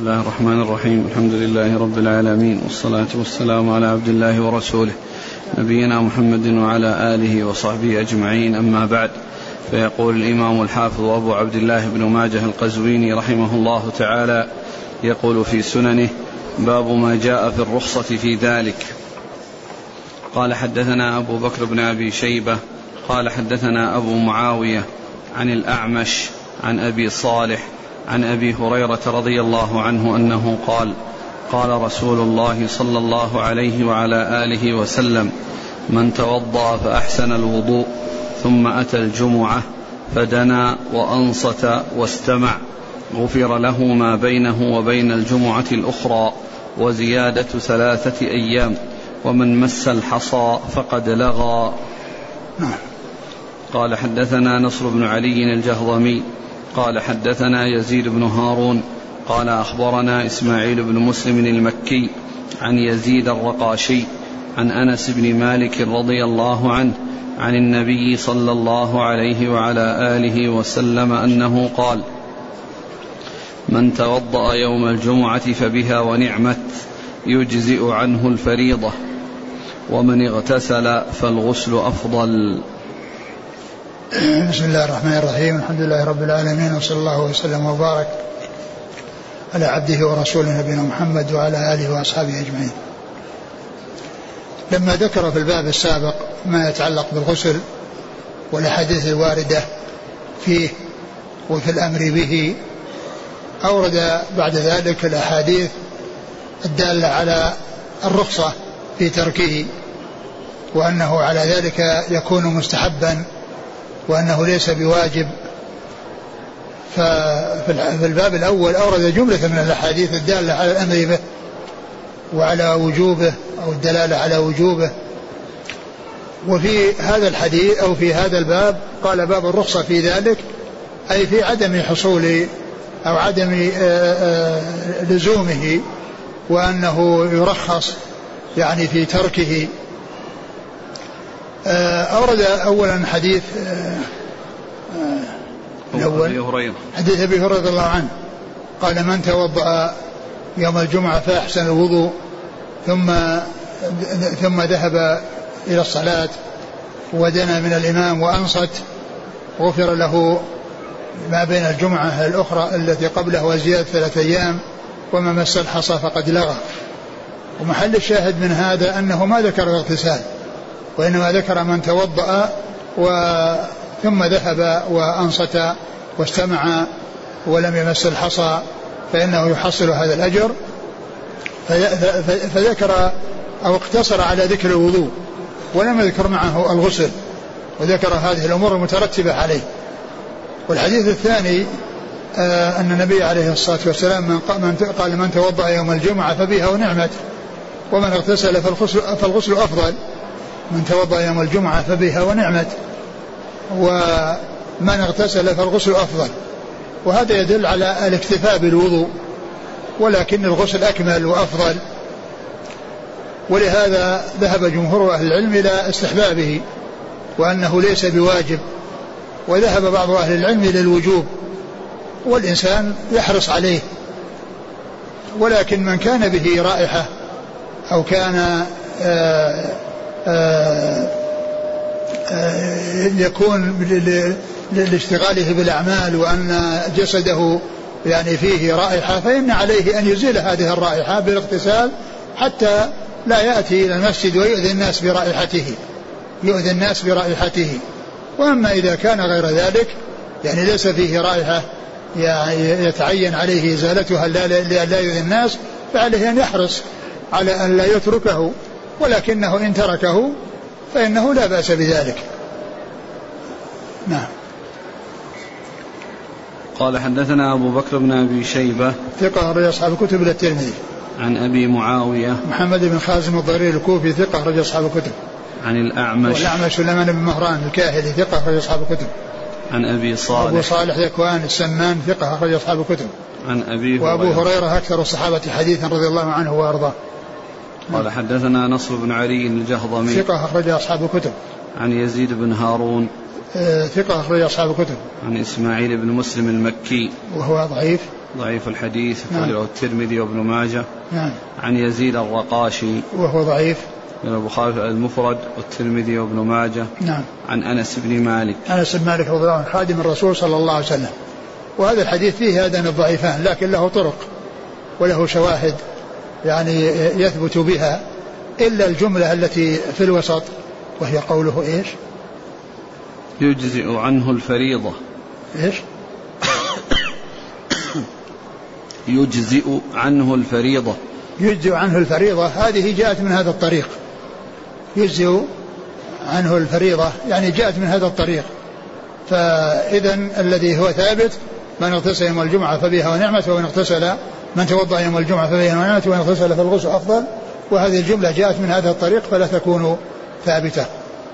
الله الرحمن الرحيم. الحمد لله رب العالمين، والصلاة والسلام على عبد الله ورسوله نبينا محمد وعلى آله وصحبه أجمعين، أما بعد. فيقول الإمام الحافظ أبو عبد الله بن ماجه القزويني رحمه الله تعالى، يقول في سننه: باب ما جاء في الرخصة في ذلك. قال: حدثنا أبو بكر بن أبي شيبة قال حدثنا أبو معاوية عن الأعمش عن أبي صالح عن أبي هريرة رضي الله عنه أنه قال: قال رسول الله صلى الله عليه وعلى آله وسلم: من توضأ فأحسن الوضوء ثم أتى الجمعة فدنا وأنصت واستمع غفر له ما بينه وبين الجمعة الأخرى وزيادة 3 أيام، ومن مس الحصى فقد لغى. قال: حدثنا نصر بن علي الجهضمي قال حدثنا يزيد بن هارون قال أخبرنا إسماعيل بن مسلم المكي عن يزيد الرقاشي عن أنس بن مالك رضي الله عنه عن النبي صلى الله عليه وعلى آله وسلم أنه قال: من توضأ يوم الجمعة فبها ونعمت يجزئ عنه الفريضة، ومن اغتسل فالغسل أفضل. بسم الله الرحمن الرحيم. الحمد لله رب العالمين، وصلى الله وسلم وبارك على عبده ورسوله نبينا محمد وعلى آله وأصحابه أجمعين. لما ذكر في الباب السابق ما يتعلق بالغسل والأحاديث الواردة فيه وفي الأمر به، أورد بعد ذلك الأحاديث الدالة على الرخصة في تركه، وأنه على ذلك يكون مستحبا وأنه ليس بواجب. ففي الباب الأول أورد جملة من الأحاديث الدالة على الأمر به وعلى وجوبه أو الدلالة على وجوبه. وفي هذا الحديث أو في هذا الباب قال: باب الرخصة في ذلك، أي في عدم حصول أو عدم لزومه، وأنه يرخص يعني في تركه. أورد أولا حديث الأول حديث أبي هريرة رضي الله عنه قال: من توضأ يوم الجمعة فأحسن الوضوء ثم ذهب إلى الصلاة ودنا من الإمام وأنصت غفر له ما بين الجمعة الأخرى التي قبله وزيادة 3 أيام، وما مس الحصى فقد لغى. ومحل الشاهد من هذا أنه ما ذكر الاغتسال، وإنما ذكر من توضأ ثم ذهب وأنصت واستمع ولم يمس الحصى فإنه يحصل هذا الأجر. فذكر أو اقتصر على ذكر الوضوء ولم يذكر معه الغسل، وذكر هذه الأمور المترتبة عليه. والحديث الثاني أن النبي عليه الصلاة والسلام قال: من توضأ يوم الجمعة فبها ونعمت، ومن اغتسل فالغسل أفضل. من توضأ يوم الجمعة فبها ونعمت، ومن اغتسل فالغسل أفضل. وهذا يدل على الاكتفاء بالوضوء، ولكن الغسل أكمل وأفضل. ولهذا ذهب جمهور أهل العلم إلى استحبابه وأنه ليس بواجب، وذهب بعض أهل العلم إلى الوجوب، والإنسان يحرص عليه. ولكن من كان به رائحة أو كان يكون لاشتغاله بالأعمال وأن جسده يعني فيه رائحة، فإن عليه أن يزيل هذه الرائحة بالاغتسال حتى لا يأتي إلى المسجد ويؤذي الناس برائحته. وأما إذا كان غير ذلك يعني ليس فيه رائحة يعني يتعين عليه إزالتها لا يؤذي الناس، فعليه أن يحرص على أن لا يتركه، ولكنه إن تركه فإنه لا بأس بذلك. نعم. قال: حدثنا أبو بكر بن أبي شيبة ثقة أخرج أصحاب الكتب إلى الترمذي. عن أبي معاوية محمد بن خازم الضرير الكوفي ثقة أخرج أصحاب الكتب. عن الأعمش سليمان بن مهران الكاهلي ثقة أخرج أصحاب الكتب. عن أبي صالح أبو صالح ذكوان السمان ثقة أخرج أصحاب الكتب. عن أبي وأبو هريرة أكثر الصحابة حديثا رضي الله عنه وأرضاه. قال: حدثنا نصر بن علي الجهضمي ثقة أخرج أصحاب الكتب. عن يزيد بن هارون ثقة أخرج أصحاب الكتب. عن إسماعيل بن مسلم المكي وهو ضعيف ضعيف الحديث أخرجه الترمذي وابن ماجه. نعم. عن يزيد الرقاشي وهو ضعيف من البخاري المفرد والترمذي وابن ماجه. نعم. عن أنس بن مالك رضي الله عنه خادم الرسول صلى الله عليه وسلم. وهذا الحديث فيه هذان الضعيفان لكن له طرق وله شواهد يعني يثبت بها إلا الجملة التي في الوسط وهي قوله إيش؟ يجزئ عنه الفريضة. إيش؟ يجزئ عنه الفريضة. يجزئ عنه الفريضة هذه جاءت من هذا الطريق. يجزئ عنه الفريضة يعني جاءت من هذا الطريق. فإذا الذي هو ثابت من اغتسل يوم الجمعة فبها ونعمة ومن اغتسل من توضأ يوم الجمعة فبها ونعمة ومن اغتسل فالغسل أفضل. وهذه الجملة جاءت من هذا الطريق فلا تكون ثابتة.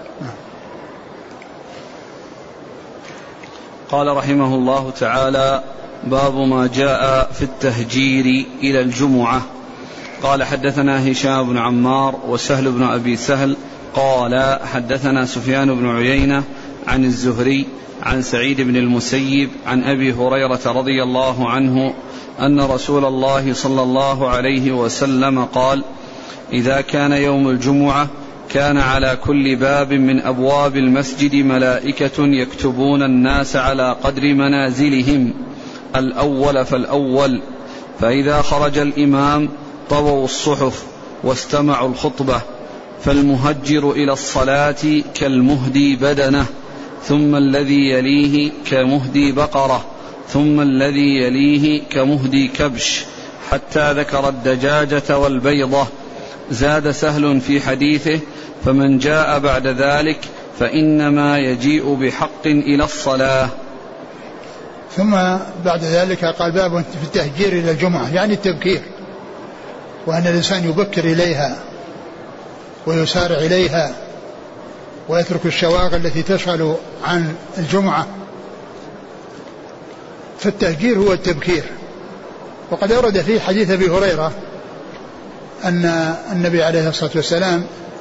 قال رحمه الله تعالى: باب ما جاء في التهجير إلى الجمعة. قال: حدثنا هشام بن عمار وسهل بن أبي سهل قال: حدثنا سفيان بن عيينة عن الزهري عن سعيد بن المسيب عن أبي هريرة رضي الله عنه أن رسول الله صلى الله عليه وسلم قال: إذا كان يوم الجمعة كان على كل باب من أبواب المسجد ملائكة يكتبون الناس على قدر منازلهم الأول فالأول، فإذا خرج الإمام طووا الصحف واستمعوا الخطبة، فالمهجر إلى الصلاة كالمهدي بدنه، ثم الذي يليه كمهدي بقرة، ثم الذي يليه كمهدي كبش، حتى ذكر الدجاجة والبيضة. زاد سهل في حديثه: فمن جاء بعد ذلك فإنما يجيء بحق إلى الصلاة. ثم بعد ذلك قال: باب في التهجير إلى الجمعة يعني التبكير، وأن الإنسان يبكر إليها ويسارع إليها ويترك الشواغل التي تشغل عن الجمعة. فالتهجير هو التبكير. وقد ورد في حديث أبي هريرة أن النبي عليه الصلاة والسلام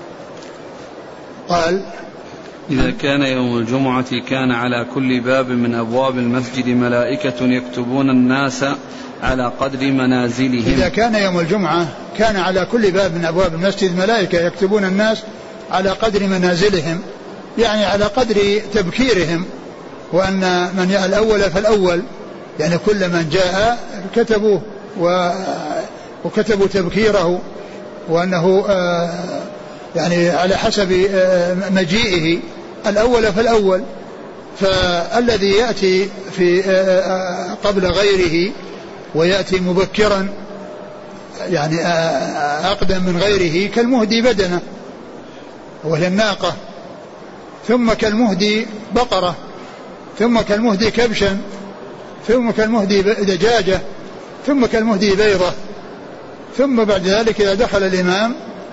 قال: إذا كان يوم الجمعة كان على كل باب من أبواب المسجد ملائكة يكتبون الناس على قدر منازلهم. إذا كان يوم الجمعة كان على كل باب من أبواب المسجد ملائكة يكتبون الناس على قدر منازلهم، يعني على قدر تبكيرهم، وأن من جاء الأول فالأول، يعني كل من جاء كتبوه وكتبوا تبكيره، وأنه يعني على حسب مجيئه الأول فالأول. فالذي يأتي في قبل غيره ويأتي مبكرا يعني أقدم من غيره كالمهدي بدنه وهي الناقة، ثم كالمهدي بقرة، ثم كالمهدي كبشا، ثم كالمهدي دجاجة، ثم كالمهدي بيضة. ثم بعد ذلك إذا دخل الإمام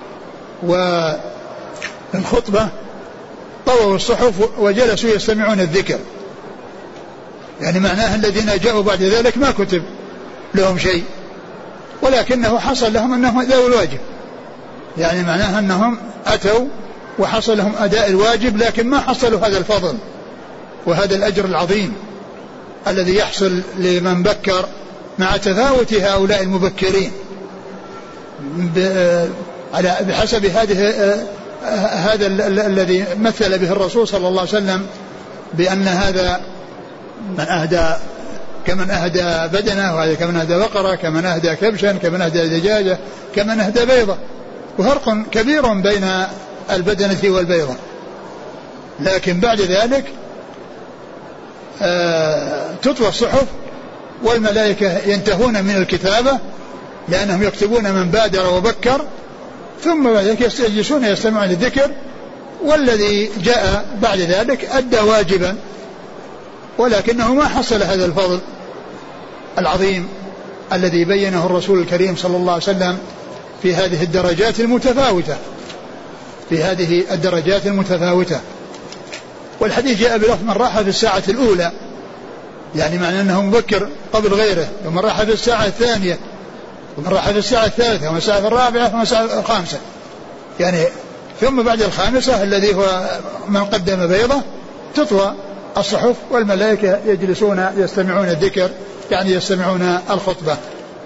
والخطبة طووا الصحف وجلسوا يستمعون الذكر، يعني معناه الذين جاءوا بعد ذلك ما كتب لهم شيء، ولكنه حصل لهم أنهم ذو الواجب، يعني معناه أنهم أتوا وحصل لهم أداء الواجب، لكن ما حصلوا هذا الفضل وهذا الأجر العظيم الذي يحصل لمن بكر، مع تفاوت هؤلاء المبكرين بحسب هذا الذي مثل به الرسول صلى الله عليه وسلم، بأن هذا من أهدى كمن أهدى بدنه، وهذا كمن أهدى بقرة، كمن أهدى كبشا، كمن أهدى دجاجة، كمن أهدى بيضة، وفرق كبير بين البدنة والبيضة. لكن بعد ذلك تطوى الصحف والملائكة ينتهون من الكتابة لأنهم يكتبون من بادر وبكر، ثم بعد ذلك يجلسون يستمعون للذكر، والذي جاء بعد ذلك أدى واجبا، ولكنه ما حصل هذا الفضل العظيم الذي بينه الرسول الكريم صلى الله عليه وسلم في هذه الدرجات المتفاوتة. والحديث جاء بلفظ من راح في الساعة الأولى، يعني معنى أنه مبكر قبل غيره، ومن راح في الساعة الثانية، ومن راح في الساعة الثالثة، ومن الساعة الرابعة، ومن الساعة الخامسة، يعني ثم بعد الخامسة الذي هو من قدم بيضة تطوى الصحف والملائكة يجلسون يستمعون الذكر يعني يستمعون الخطبة.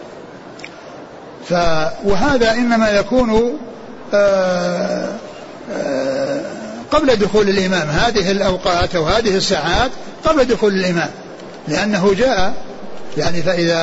وهذا إنما يكون قبل دخول الإمام، هذه الأوقات أو هذه الساعات قبل دخول الإمام، لأنه جاء يعني فإذا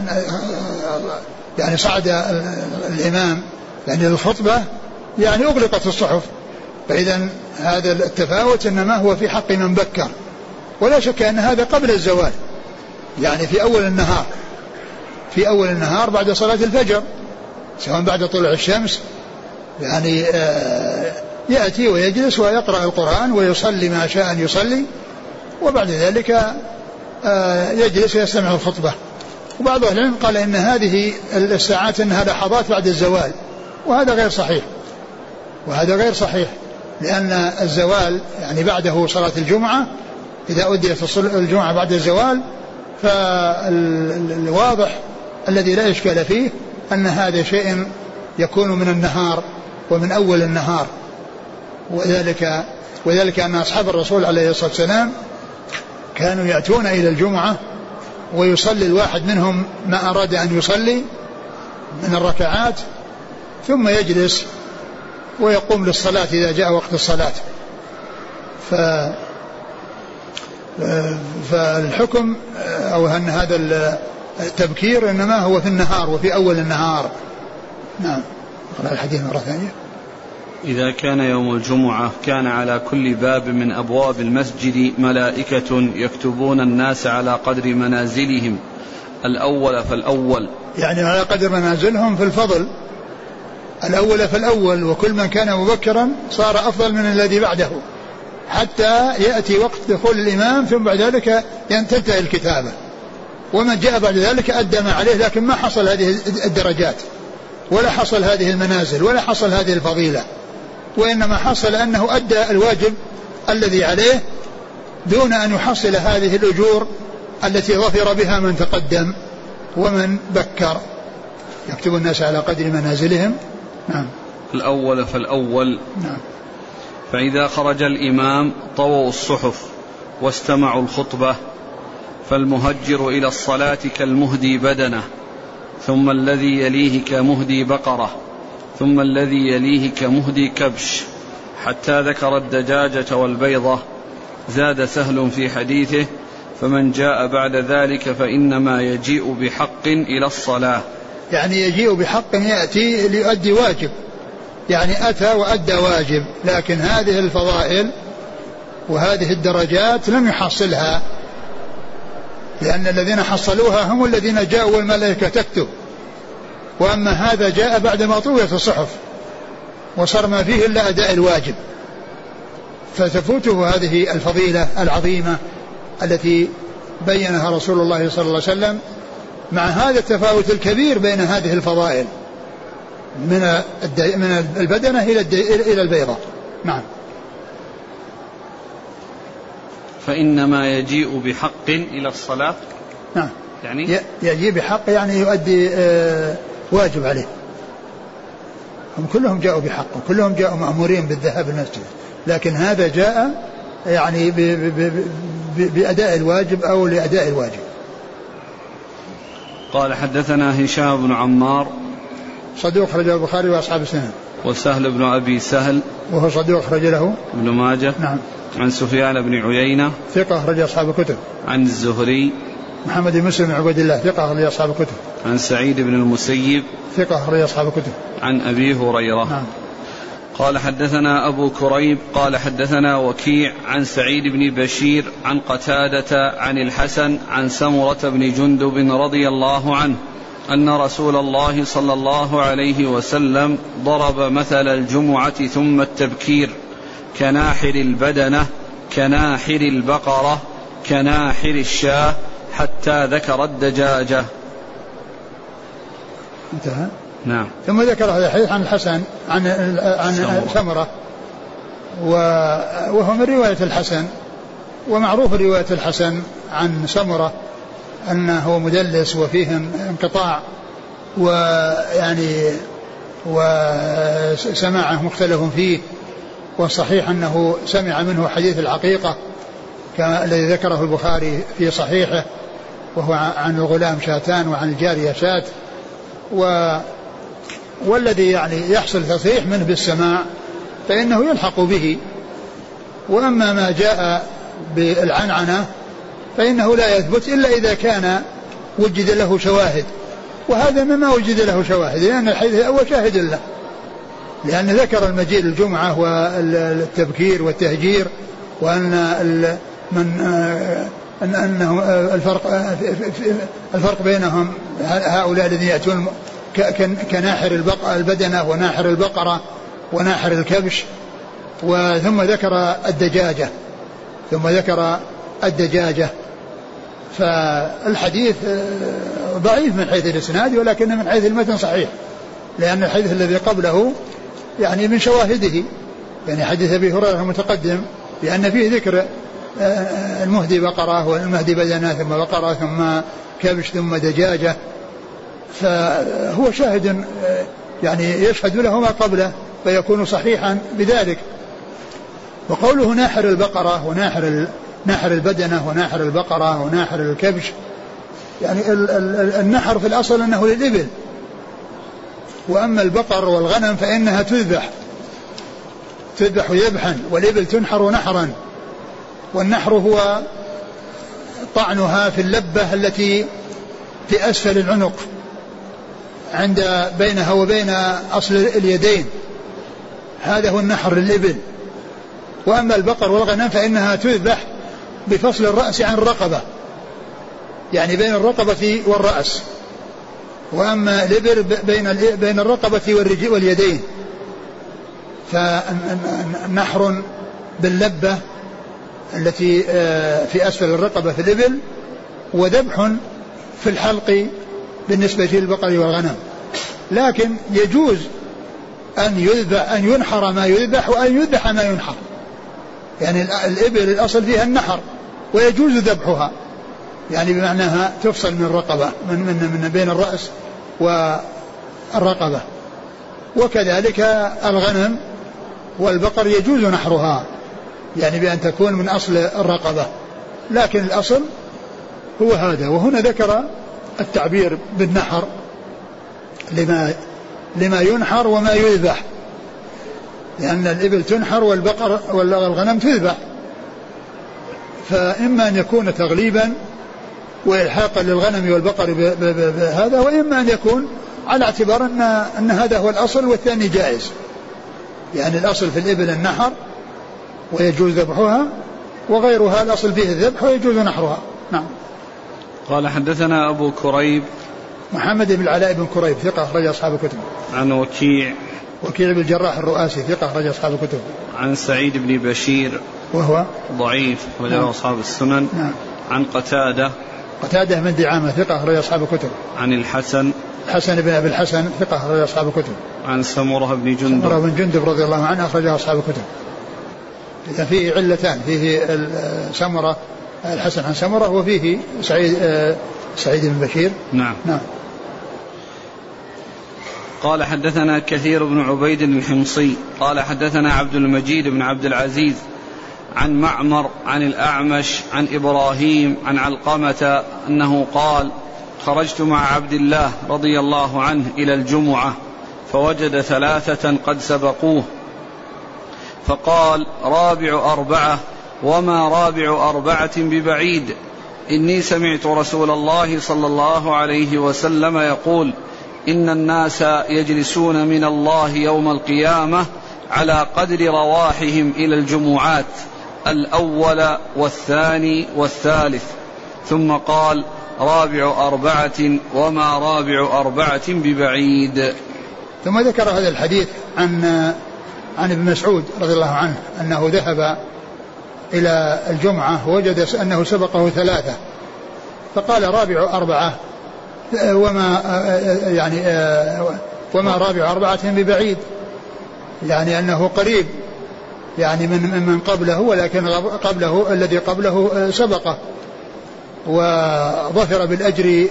يعني صعد الإمام يعني للخطبة يعني أغلقت الصحف، فإذا هذا التفاوت إنما هو في حق من بكر، ولا شك أن هذا قبل الزوال، يعني في أول النهار، في أول النهار بعد صلاة الفجر، سواء بعد طلوع الشمس يعني يأتي ويجلس ويقرأ القرآن ويصلي ما شاء أن يصلي، وبعد ذلك يجلس ويستمع الخطبة. وبعض أهل العلم قال إن هذه الساعات إنها لحظات بعد الزوال، وهذا غير صحيح، وهذا غير صحيح، لأن الزوال يعني بعده صلاة الجمعة، إذا أديت الجمعة بعد الزوال فالواضح الذي لا إشكال فيه أن هذا شيء يكون من النهار ومن أول النهار، وذلك أن أصحاب الرسول عليه الصلاة والسلام كانوا يأتون إلى الجمعة ويصلي الواحد منهم ما أراد أن يصلي من الركعات، ثم يجلس ويقوم للصلاة إذا جاء وقت الصلاة. فالحكم أو أن هذا التبكير إنما هو في النهار وفي أول النهار. نعم. قرأ الحديث مرة ثانية. إذا كان يوم الجمعة كان على كل باب من أبواب المسجد ملائكة يكتبون الناس على قدر منازلهم، الأول فالأول، يعني على قدر منازلهم في الفضل، الأول فالأول، وكل من كان مبكرا صار أفضل من الذي بعده، حتى يأتي وقت دخول الإمام ثم بعد ذلك تنتهي الكتابة، ومن جاء بعد ذلك أدى ما عليه، لكن ما حصل هذه الدرجات ولا حصل هذه المنازل ولا حصل هذه الفضيلة، وإنما حصل أنه أدى الواجب الذي عليه دون أن يحصل هذه الأجور التي ظفر بها من تقدم ومن بكر. يكتب الناس على قدر منازلهم. نعم. الأول فالأول. نعم. فإذا خرج الإمام طووا الصحف واستمعوا الخطبة، فالمهجر إلى الصلاة كالمهدي بدنه، ثم الذي يليه كمهدي بقرة، ثم الذي يليه كمهدي كبش، حتى ذكر الدجاجة والبيضة. زاد سهل في حديثه: فمن جاء بعد ذلك فإنما يجيء بحق إلى الصلاة. يعني يجيء بحق، يأتي ليؤدي واجب، يعني أتى وأدى واجب، لكن هذه الفضائل وهذه الدرجات لم يحصلها، لأن الذين حصلوها هم الذين جاءوا والملائكة تكتب، وأما هذا جاء بعدما طويت الصحف وصار ما فيه إلا أداء الواجب، فتفوته هذه الفضيلة العظيمة التي بينها رسول الله صلى الله عليه وسلم، مع هذا التفاوت الكبير بين هذه الفضائل من البدنة إلى البيضة. نعم. فإنما يجيء بحق إلى الصلاة. نعم. يعني يجيء بحق يعني يؤدي واجب عليه. هم كلهم جاءوا بحق، وكلهم جاءوا مأمورين بالذهاب المسجد، لكن هذا جاء يعني بأداء الواجب أو لأداء الواجب. قال: حدثنا هشام بن عمار صدوق أخرج له البخاري وأصحاب السنن. وسهل بن أبي سهل وهو صدوق أخرج له ابن ماجه. نعم. عن سفيان بن عيينة ثقة أخرج أصحاب الكتب. عن الزهري محمد بن مسلم بن عبد الله ثقة أخرج أصحاب الكتب. عن سعيد بن المسيب ثقة أخرج أصحاب الكتب. عن أبي هريرة. نعم. قال: حدثنا أبو كريب قال حدثنا وكيع عن سعيد بن بشير عن قتادة عن الحسن عن سمرة بن جندب رضي الله عنه أن رسول الله صلى الله عليه وسلم ضرب مثل الجمعة ثم التبكير كناحر البدنة كناحر البقرة كناحر الشاة، حتى ذكر الدجاجة. انتهى. نعم. ثم ذكر هذا الحديث عن الحسن عن سمرة، وهو من رواية الحسن، ومعروف رواية الحسن عن سمرة أنه مدلس وفيه انقطاع، ويعني وسماعه مختلف فيه، والصحيح أنه سمع منه حديث العقيقة كما الذي ذكره البخاري في صحيحه، وهو عن الغلام شاتان وعن الجارية شات. والذي يعني يحصل تصحيح منه بالسماع فإنه يلحق به. وأما ما جاء بالعنعنة فإنه لا يثبت إلا إذا كان وجد له شواهد، وهذا مما وجد له شواهد، لأن الحديث هو شاهد له، لأن ذكر المجيء الجمعة والتبكير والتهجير، وأن أنه الفرق بينهم هؤلاء الذين يأتون كناحر البدنة وناحر البقرة وناحر الكبش. ثم ذكر الدجاجة. فالحديث ضعيف من حيث الإسناد، ولكن من حيث المتن صحيح، لأن الحديث الذي قبله يعني من شواهده، يعني حديث أبي هريرة المتقدم، لأن فيه ذكر المهدي بقرة والمهدي بدنة ثم بقرة ثم كبش ثم دجاجة، فهو شاهد يعني يشهد له ما قبله فيكون صحيحا بذلك. وقوله ناحر البقرة وناحر البدنة وناحر البقرة وناحر الكبش، يعني النحر في الأصل أنه للإبل، وأما البقر والغنم فإنها تذبح ذبحا، والإبل تنحر نحرا. والنحر هو طعنها في اللبة التي في أسفل العنق بينها وبين أصل اليدين، هذا هو النحر للإبل. وأما البقر والغنم فإنها تذبح بفصل الرأس عن الرقبة، يعني بين الرقبة والرأس. وأما الإبل بين الرقبة واليدين، فنحر باللبة التي في أسفل الرقبة في الإبل، وذبح في الحلق بالنسبة للبقر والغنم. لكن يجوز أن ينحر ما يذبح وأن يذبح ما ينحر، يعني الإبل الأصل فيها النحر ويجوز ذبحها، يعني بمعناها تفصل من الرقبة من بين الرأس والرقبة. وكذلك الغنم والبقر يجوز نحرها، يعني بأن تكون من أصل الرقبة، لكن الأصل هو هذا. وهنا ذكر التعبير بالنحر لما ينحر وما يذبح، لأن الإبل تنحر والبقر والغنم تذبح، فإما أن يكون تغليبا وإلحاقا للغنم والبقر بهذا، وإما أن يكون على اعتبار أن هذا هو الأصل والثاني جائز، يعني الأصل في الإبل النحر ويجوز ذبحها، وغيرها الأصل فيه الذبح ويجوز نحرها. نعم. قال حدثنا أبو كريب محمد بن العلاء بن كريب ثقة أخرج أصحاب الكتب. عن وكيع بن الجراح الرؤاسي ثقة أخرج أصحاب الكتب. عن سعيد بن بشير وهو ضعيف أخرجه أصحاب السنن. نعم. عن قتادة من دعامة ثقة أخرج أصحاب الكتب. عن الحسن بن أبي الحسن ثقة أخرج أصحاب الكتب. عن سمرة بن جندب رضي الله عنه أخرج أصحاب الكتب. إذا فيه علتان، فيه سمرة الحسن عن سمرة، وفيه سعيد بن بشير. نعم. قال حدثنا كثير بن عبيد الحمصي قال حدثنا عبد المجيد بن عبد العزيز عن معمر عن الأعمش عن إبراهيم عن علقمة أنه قال: خرجت مع عبد الله رضي الله عنه إلى الجمعة فوجد 3 قد سبقوه، فقال: رابع 4 وما رابع 4 ببعيد، إني سمعت رسول الله صلى الله عليه وسلم يقول: إن الناس يجلسون من الله يوم القيامة على قدر رواحهم إلى الجمعات، الأول والثاني والثالث. ثم قال: رابع 4 وما رابع 4 ببعيد. ثم ذكر هذا الحديث عن ابن مسعود رضي الله عنه أنه ذهب إلى الجمعة ووجد أنه سبقه 3، فقال: رابع 4 وما رابع 4 ببعيد، يعني أنه قريب يعني من قبله، ولكن قبله الذي قبله سبقه وظفر بالأجر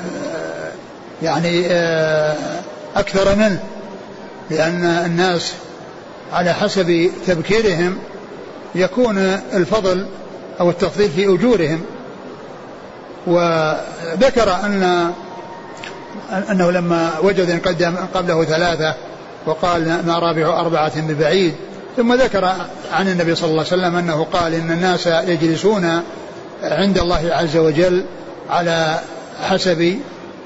يعني أكثر منه، لأن الناس على حسب تبكيرهم يكون الفضل أو التفضيل في أجورهم، وذكر أنه لما وجد إن قدم قبله 3 وقال ما رابع 4 ببعيد، ثم ذكر عن النبي صلى الله عليه وسلم أنه قال إن الناس يجلسون عند الله عز وجل على حسب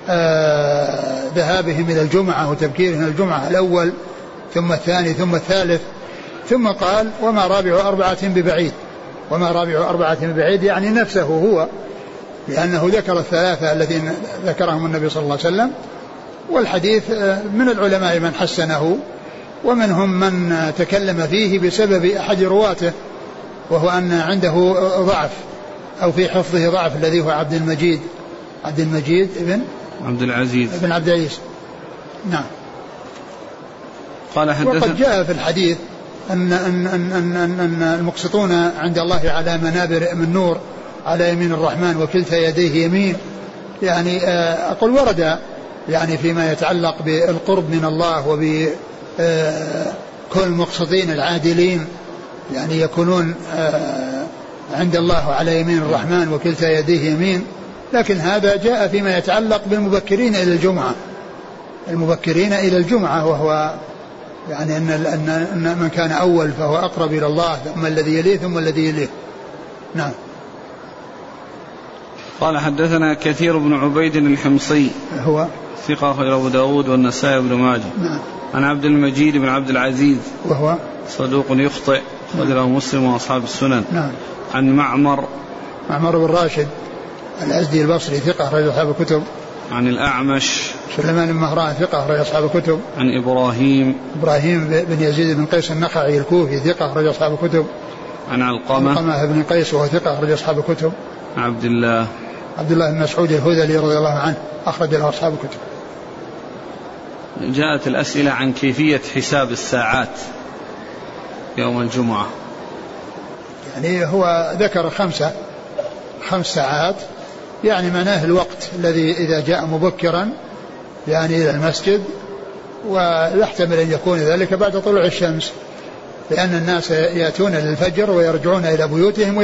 ذهابهم إلى الجمعة وتبكيرهم الجمعة الأول ثم الثاني ثم الثالث، ثم قال وما رابع 4 ببعيد. وما رابع 4 ببعيد يعني نفسه هو، لأنه ذكر 3 الذين ذكرهم النبي صلى الله عليه وسلم. والحديث من العلماء من حسنه ومنهم من تكلم فيه بسبب أحد رواته، وهو أن عنده ضعف أو في حفظه ضعف، الذي هو عبد المجيد ابن عبد العزيز. نعم. وقد جاء في الحديث أن المقسطون عند الله على منابر من نور على يمين الرحمن وكلتا يديه يمين. يعني أقول ورد يعني فيما يتعلق بالقرب من الله وبكل المقسطين العادلين يعني يكونون عند الله على يمين الرحمن وكلتا يديه يمين. لكن هذا جاء فيما يتعلق بالمبكرين إلى الجمعة، وهو يعني أن من كان أول فهو أقرب إلى الله، ثم الذي يليه ثم الذي يليه. نعم. قال حدثنا كثير بن عبيد الحمصي هو ثقة أخرجه أبو داود والنسائي بن ماجه. نعم. عن عبد المجيد بن عبد العزيز وهو صدوق يخطئ أخرجه مسلم وأصحاب السنن. نعم. عن معمر بن راشد الأزدي البصري ثقة أخرج أصحاب الكتب. عن الأعمش سليمان بن مهران ثقة أخرج أصحاب الكتب. عن إبراهيم بن يزيد بن قيس النخعي الكوفي ثقة أخرج أصحاب الكتب. عن علقمة بن قيس وهو ثقة أخرج أصحاب الكتب. عن عبد الله بن مسعود الهذلي رضي الله عنه أخرج له أصحاب الكتب. جاءت الأسئلة عن كيفية حساب الساعات يوم الجمعة. يعني هو ذكر 5 ساعات، يعني معناه الوقت الذي إذا جاء مبكرا يعني إلى المسجد، ويحتمل أن يكون ذلك بعد طلوع الشمس، لأن الناس يأتون للفجر ويرجعون إلى بيوتهم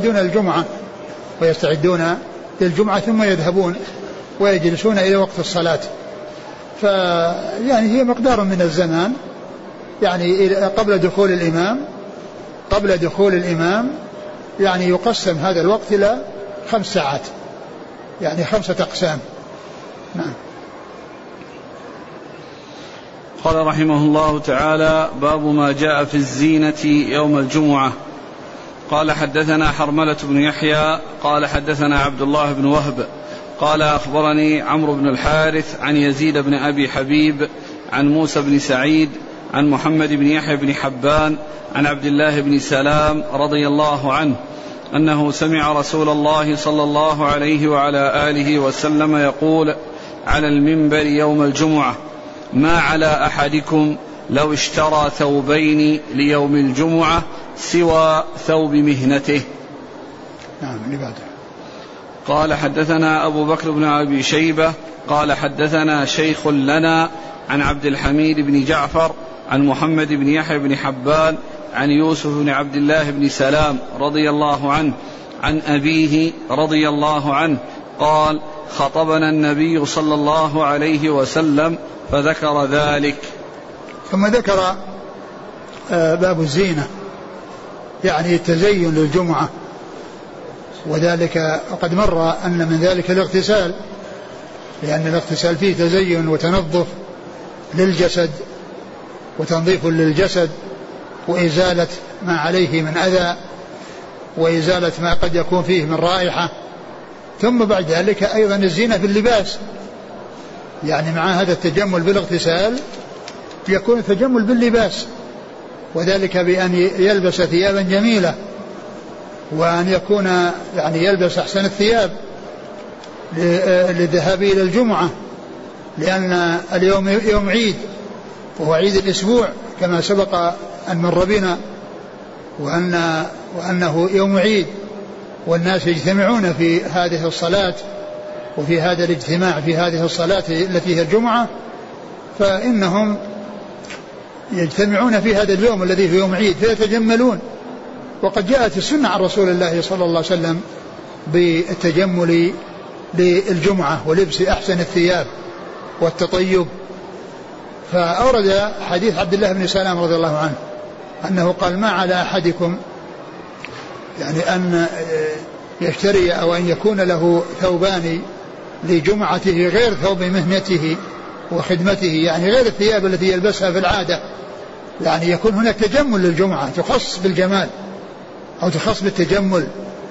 ويستعدون للجمعة ثم يذهبون ويجلسون إلى وقت الصلاة. فيعني هي مقدار من الزمان، يعني قبل دخول الإمام يعني يقسم هذا الوقت إلى 5 ساعات، يعني 5 أقسام. نعم. قال رحمه الله تعالى: باب ما جاء في الزينة يوم الجمعة. قال حدثنا حرملة بن يحيى قال حدثنا عبد الله بن وهب قال أخبرني عمرو بن الحارث عن يزيد بن أبي حبيب عن موسى بن سعيد عن محمد بن يحيى بن حبان عن عبد الله بن سلام رضي الله عنه أنه سمع رسول الله صلى الله عليه وعلى آله وسلم يقول على المنبر يوم الجمعة: ما على أحدكم لو اشترى ثوبين ليوم الجمعة سوى ثوب مهنته. نعم. قال حدثنا أبو بكر بن أبي شيبة قال حدثنا شيخ لنا عن عبد الحميد بن جعفر عن محمد بن يحيى بن حبان عن يوسف بن عبد الله بن سلام رضي الله عنه عن أبيه رضي الله عنه قال: خطبنا النبي صلى الله عليه وسلم فذكر ذلك. ثم ذكر باب الزينة، يعني التزين للجمعة، وذلك وقد مر أن من ذلك الاغتسال، لأن الاغتسال فيه تزين وتنظف للجسد وتنظيف للجسد وإزالة ما عليه من أذى وإزالة ما قد يكون فيه من رائحة. ثم بعد ذلك أيضا الزينة في اللباس، يعني مع هذا التجمل بالاغتسال يكون التجمل باللباس، وذلك بأن يلبس ثيابا جميلة، وأن يكون يعني يلبس أحسن الثياب للذهاب إلى الجمعة، لأن اليوم يوم عيد وهو عيد الأسبوع كما سبق أن مر بنا، وأنه يوم عيد والناس يجتمعون في هذه الصلاة وفي هذا الاجتماع في هذه الصلاة التي هي الجمعة، فإنهم يجتمعون في هذا اليوم الذي في يوم عيد فيتجملون. وقد جاءت السنة عن رسول الله صلى الله عليه وسلم بالتجمل للجمعة ولبس أحسن الثياب والتطيب. فأورد حديث عبد الله بن سلام رضي الله عنه أنه قال ما على أحدكم يعني أن يشتري أو أن يكون له ثوبان لجمعته غير ثوب مهنته وخدمته، يعني غير الثياب التي يلبسها في العادة، يعني يكون هناك تجمل للجمعة تخص بالجمال أو تخص بالتجمل.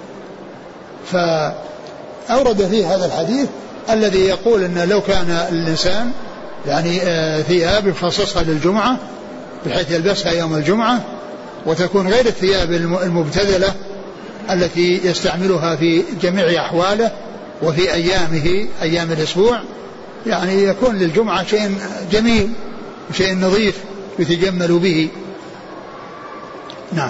فأورد فيه هذا الحديث الذي يقول أن لو كان الإنسان يعني ثياب يخصصها للجمعة بحيث يلبسها يوم الجمعة وتكون غير الثياب المبتذلة التي يستعملها في جميع أحواله وفي أيامه أيام الأسبوع، يعني يكون للجمعة شيء جميل شيء نظيف يتجمل به. نعم.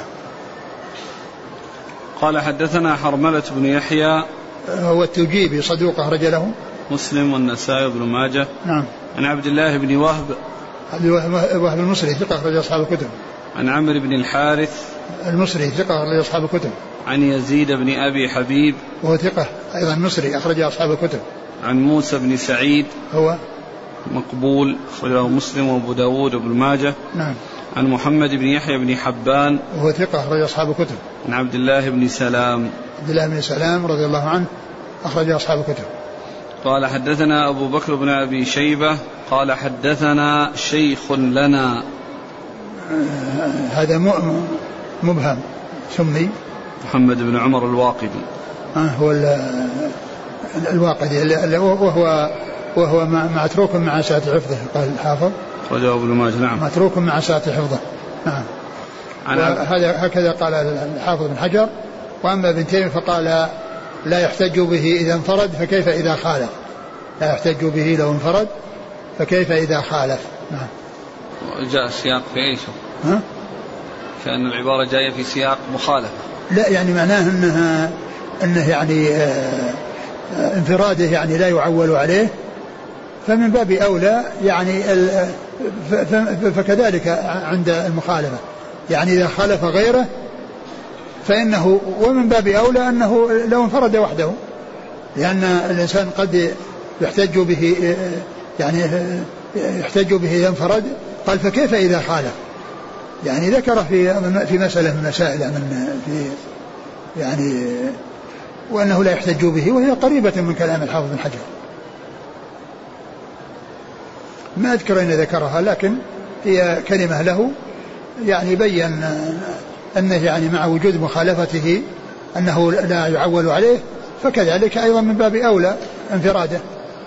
قال حدثنا حرملة بن يحيى هو التجيبي صدوق أخرج له مسلم والنسائي بن ماجه. نعم. عن عبد الله بن وهب المصري ثقة أخرج أصحاب الكتب. عن عمرو بن الحارث المصري ثقة أخرج أصحاب الكتب. عن يزيد بن أبي حبيب وهو ثقة أيضا مصري أخرج أصحاب الكتب. عن موسى بن سعيد هو مقبول أخرجه مسلم وأبو داود وابن ماجه. نعم. عن محمد بن يحيى بن حبان وهو ثقة أخرج أصحاب الكتب. عن عبد الله بن سلام رضي الله عنه أخرج أصحاب الكتب. قال حدثنا أبو بكر بن أبي شيبة قال حدثنا شيخ لنا. هذا مبهم سمي محمد بن عمر الواقدي. هو الواقدي وهو متروك مع ساعة حفظه قال الحافظ. رجاء ابن ماجه. نعم. متروك مع ساعة حفظه. نعم. هكذا قال الحافظ بن حجر. وأما ابن تيمية فقال لا يحتج به إذا انفرد فكيف إذا خالف. لا يحتج به لو انفرد فكيف إذا خالف. نعم. جاء السياق في ايش؟ كأن العبارة جاية في سياق مخالفة. لا يعني معناه انه يعني انفراده يعني لا يعول عليه، فمن باب أولى يعني فكذلك عند المخالفة، يعني إذا خالف غيره فإنه ومن باب أولى أنه لو انفرد وحده، لأن الإنسان قد يحتج به يعني يحتج به إذا انفرد. قال فكيف إذا خالف، يعني ذكر في مسألة من مسائل في يعني وأنه لا يحتج به، وهي قريبة من كلام الحافظ بن حجر. ما أذكر أن ذكرها، لكن هي كلمة له يعني بين أنه يعني مع وجود مخالفته أنه لا يعول عليه، فكذلك أيضا من باب أولى انفراده.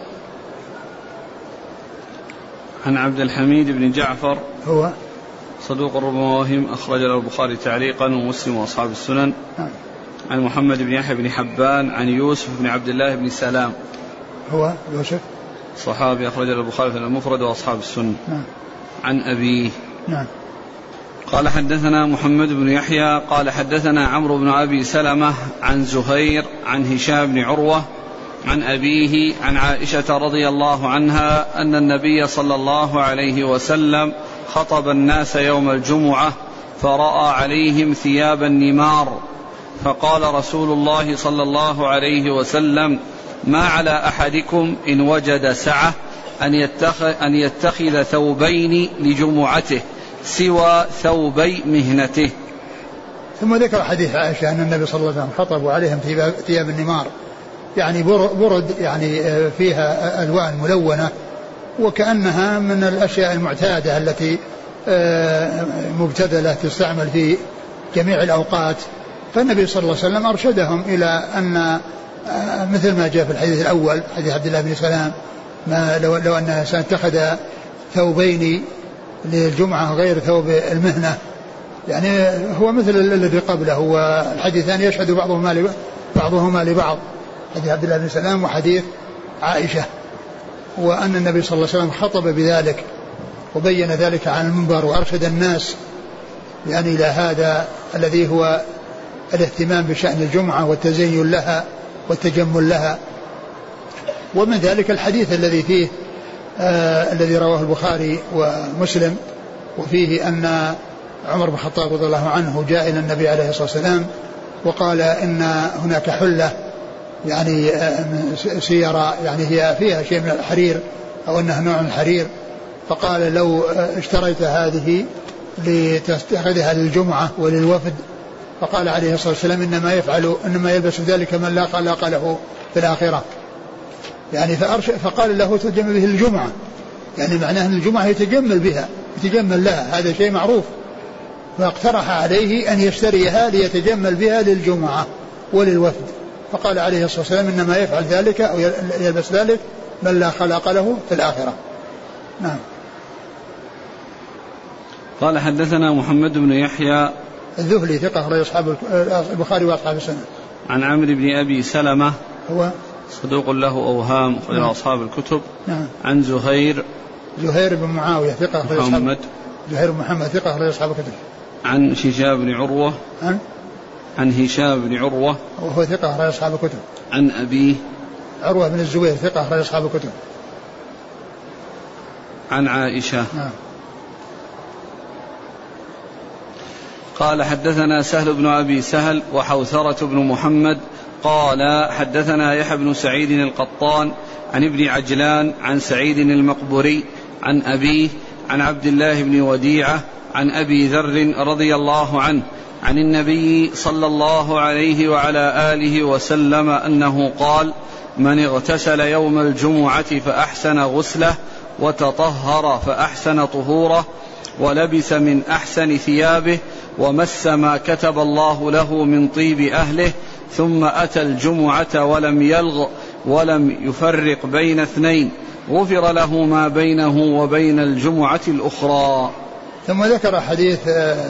عن عبد الحميد بن جعفر هو صدوق ربما وهم أخرج له البخاري تعليقا ومسلم وأصحاب السنن. عن محمد بن يحيى بن حبان عن يوسف بن عبد الله بن سلام. هو يوسف صحابي أخرج له البخاري في المفرد وأصحاب السنن. عن أبيه. قال حدثنا محمد بن يحيى قال حدثنا عمرو بن أبي سلمة عن زهير عن هشام بن عروة عن أبيه عن عائشة رضي الله عنها أن النبي صلى الله عليه وسلم خطب الناس يوم الجمعة فرأى عليهم ثياب النمار، فقال رسول الله صلى الله عليه وسلم ما على أحدكم إن وجد سعة أن يتخذ ثوبين لجمعته سوى ثوبي مهنته. ثم ذكر حديث عائشة أن النبي صلى الله عليه وسلم خطب عليهم ثياب النمار، يعني برد يعني فيها ألوان ملونة وكأنها من الأشياء المعتادة التي مبتذلة تستعمل في جميع الأوقات. فالنبي صلى الله عليه وسلم أرشدهم إلى أن مثل ما جاء في الحديث الأول حديث عبد الله بن سلام ما لو أن الإنسان اتخذ ثوبين للجمعة غير ثوب المهنة، يعني هو مثل الذي قبله، والحديثان يشهد بعضهما لبعض، حديث عبد الله بن سلام وحديث عائشة، وأن النبي صلى الله عليه وسلم خطب بذلك وبين ذلك عن المنبر وأرشد الناس يعني إلى هذا الذي هو الاهتمام بشأن الجمعة والتزين لها والتجمل لها. ومن ذلك الحديث الذي فيه الذي رواه البخاري ومسلم وفيه أن عمر بن الخطاب رضي الله عنه جاء إلى النبي عليه الصلاة والسلام وقال إن هناك حلة يعني سيارة يعني هي فيها شيء من الحرير أو أنها نوع من الحرير، فقال لو اشتريت هذه لتتخذها للجمعة وللوفد، فقال عليه الصلاة والسلام إنما يلبس ذلك من لا خلاق له في الآخرة، يعني فقال له تجمل به الجمعة، يعني معناه أن الجمعة يتجمل بها يتجمل لها، هذا شيء معروف، فاقترح عليه أن يشتريها ليتجمل بها للجمعة وللوفد، فقال عليه الصلاة والسلام إنما يفعل ذلك أو يلبس ذلك من لا خلاق له في الآخرة. نعم. قال حدثنا محمد بن يحيى الذهلي ثقة أخرج أصحاب البخاري وأصحاب السنة. عن عمرو بن أبي سلمة هو صدوق له أوهام أخرج أصحاب الكتب. نعم. عن زهير بن معاوية ثقة أخرج محمد زهير بن محمد ثقة أخرج أصحاب الكتب. عن هشام بن عروة عن هشام بن عروة وهو ثقة أخرج أصحاب الكتب. عن أبيه عروة بن الزبير ثقة أخرج أصحاب الكتب. عن عائشة. نعم. قال حدثنا سهل بن أبي سهل وحوثرة بن محمد قال حدثنا يحيى بن سعيد القطان عن ابن عجلان عن سعيد المقبري عن أبيه عن عبد الله بن وديعة عن أبي ذر رضي الله عنه عن النبي صلى الله عليه وعلى آله وسلم أنه قال: من اغتسل يوم الجمعة فأحسن غسله وتطهر فأحسن طهوره ولبس من أحسن ثيابه ومس ما كتب الله له من طيب أهله ثم أتى الجمعة ولم يلغ ولم يفرق بين اثنين غفر له ما بينه وبين الجمعة الأخرى. ثم ذكر حديث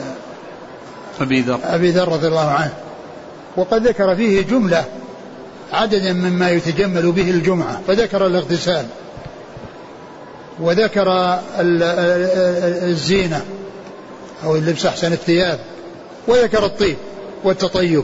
أبي ذر رضي الله عنه، وقد ذكر فيه جملة عددا مما يتجمل به الجمعة، فذكر الاغتسال وذكر الزينة أو اللبس أحسن الثياب وذكر الطيب والتطيب،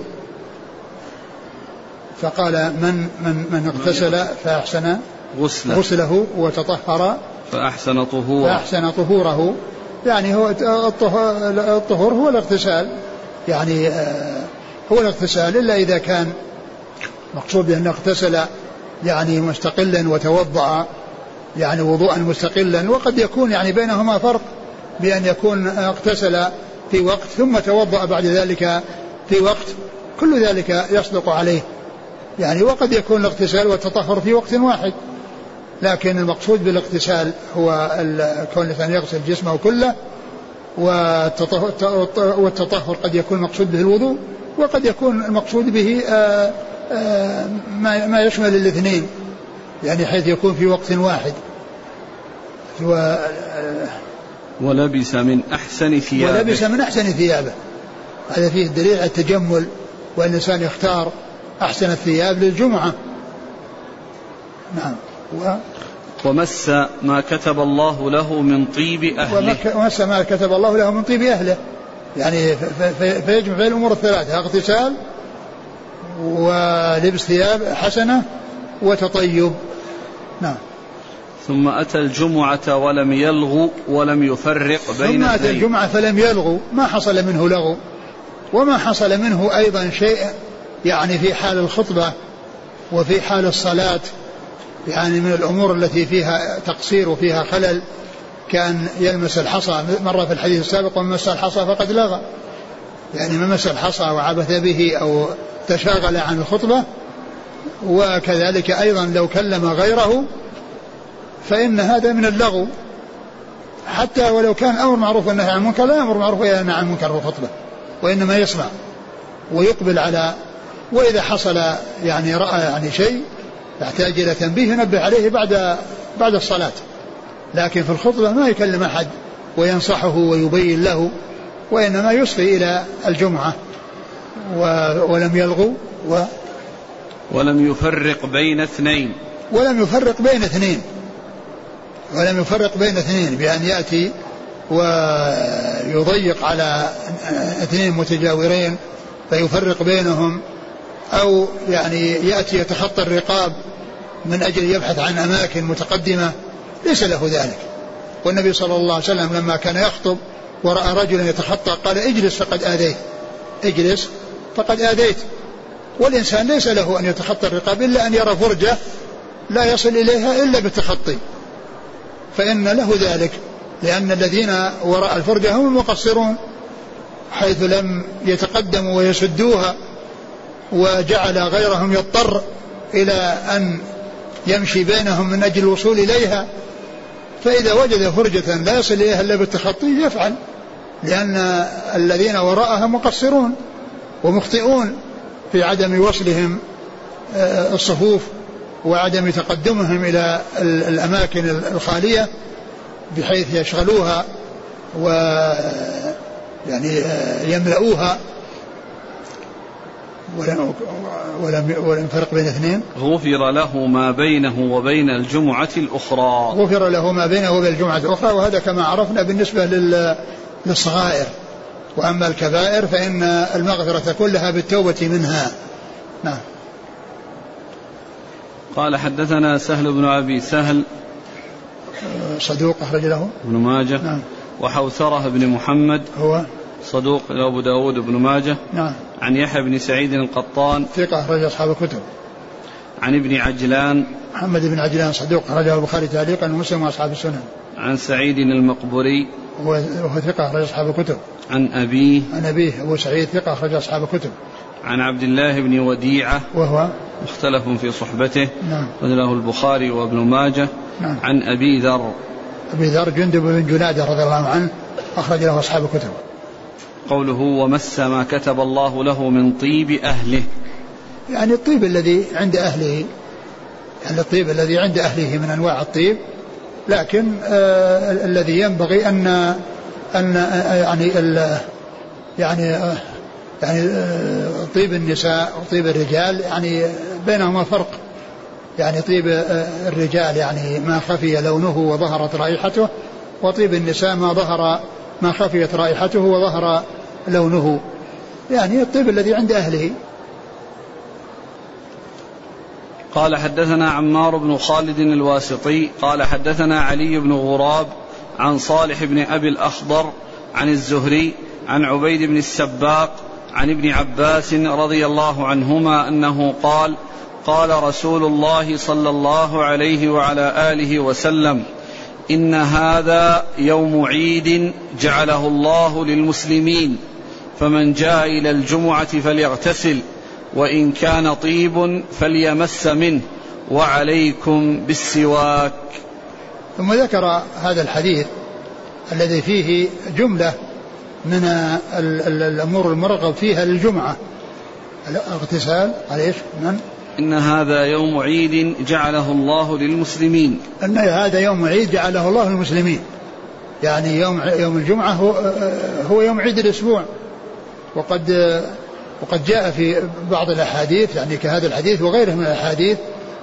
فقال من اغتسل فأحسن غسله وتطهر فأحسن طهوره، يعني هو الطهور هو الاغتسال، يعني هو الاغتسال، إلا إذا كان مقصود أنه اغتسل يعني مستقلا وتوضأ يعني وضوءا مستقلا، وقد يكون يعني بينهما فرق بأن يكون اغتسل في وقت ثم توضأ بعد ذلك في وقت، كل ذلك يصدق عليه يعني، وقد يكون الاغتسال والتطهر في وقت واحد، لكن المقصود بالاغتسال هو كون الإنسان يغسل جسمه كله، والتطهر قد يكون المقصود به الوضوء، وقد يكون المقصود به ما يشمل الاثنين، يعني حيث يكون في وقت واحد. ولبس من أحسن ثيابه هذا فيه دليل على التجمل، وأن الإنسان يختار أحسن الثياب للجمعة. نعم. ومس ما كتب الله له من طيب أهله. ومس ما كتب الله له من طيب أهله، يعني فيجمع بين الأمور الثلاثة: اغتسال ولبس ثياب حسنة وتطيب. نعم. ثم أتى الجمعة ولم يلغو ولم يفرق بين ثم أتى الجمعة فلم يلغو، ما حصل منه لغو، وما حصل منه أيضا شيء يعني في حال الخطبة وفي حال الصلاة، يعني من الأمور التي فيها تقصير وفيها خلل، كان يلمس الحصى، مرة في الحديث السابق: ومن مس الحصى فقد لغى، يعني من مس الحصى وعبث به أو تشاغل عن الخطبة. وكذلك أيضا لو كلم غيره فإن هذا من اللغو، حتى ولو كان أمر معروف والنهي عن المنكر، لا أمر معروف ولا نهي عن المنكر في الخطبة، وإنما يسمع ويقبل على، وإذا حصل يعني رأى يعني شيء يحتاج إلى تنبيه ينبه عليه بعد الصلاة، لكن في الخطبة ما يكلم أحد وينصحه ويبين له، وإنما يصغي إلى الجمعة. ولم يلغو ولم يفرق بين اثنين بأن يأتي ويضيق على اثنين متجاورين فيفرق بينهم، أو يعني يأتي يتخطى الرقاب من أجل يبحث عن أماكن متقدمة، ليس له ذلك. والنبي صلى الله عليه وسلم لما كان يخطب ورأى رجلا يتخطى قال: اجلس فقد آذيت، والإنسان ليس له أن يتخطى الرقاب إلا أن يرى فرجة لا يصل إليها إلا بالتخطي، فإن له ذلك، لأن الذين وراء الفرجة هم المقصرون، حيث لم يتقدموا ويسدوها، وجعل غيرهم يضطر إلى أن يمشي بينهم من أجل الوصول إليها. فإذا وجد فرجة لا يصل إليها إلا بالتخطي يفعل، لأن الذين وراءها مقصرون ومخطئون في عدم وصلهم الصفوف وعدم تقدمهم إلى الأماكن الخالية بحيث يشغلوها ويعني يملؤوها. ولم فرق بين اثنين. غفر له ما بينه وبين الجمعة الأخرى. غفر له ما بينه وبين الجمعة الأخرى، وهذا كما عرفنا بالنسبة للصغائر، وأما الكبائر فإن المغفرة كلها بالتوبة منها. نعم. قال حدثنا سهل بن أبي سهل صدوق أخرج له ابن ماجه. نعم. وحوثرة بن محمد هو صدوق أبو داود بن ماجه. نعم. عن يحيى بن سعيد القطان ثقة أخرج أصحاب الكتب. عن ابن عجلان محمد بن عجلان صدوق أخرجه البخاري تعليقا ومسلم وأصحاب السنن. عن سعيد المقبري وهو ثقة أخرج أصحاب الكتب. عن أبيه أبو سعيد ثقة أخرج أصحاب الكتب. عن عبد الله بن وديعة وهو مختلف في صحبته. نعم. له البخاري وابن ماجه. نعم. عن أبي ذر جندب بن جنادة رضي الله عنه أخرج له أصحاب الكتب. قوله ومس ما كتب الله له من طيب أهله، يعني الطيب الذي عند أهله، يعني الطيب الذي عند أهله من أنواع الطيب، لكن الذي ينبغي أن يعني طيب النساء وطيب الرجال يعني بينهما فرق. يعني طيب الرجال يعني ما خفي لونه وظهرت رائحته، وطيب النساء ما خفيت رائحته وظهر لونه، يعني الطيب الذي عند أهله. قال حدثنا عمار بن خالد الواسطي قال حدثنا علي بن غراب عن صالح بن أبي الأخضر عن الزهري عن عبيد بن السباق عن ابن عباس رضي الله عنهما أنه قال قال رسول الله صلى الله عليه وعلى آله وسلم إن هذا يوم عيد جعله الله للمسلمين، فمن جاء إلى الجمعة فليغتسل، وإن كان طيب فليمس منه، وعليكم بالسواك. ثم ذكر هذا الحديث الذي فيه جملة من الأمور المرغب فيها للجمعة، الاغتسال. عليه إن هذا يوم عيد جعله الله للمسلمين. أن هذا يوم عيد جعله الله للمسلمين، يعني يوم الجمعة هو يوم عيد الأسبوع. وقد جاء في بعض الأحاديث يعني كهذا الحديث وغيره من الأحاديث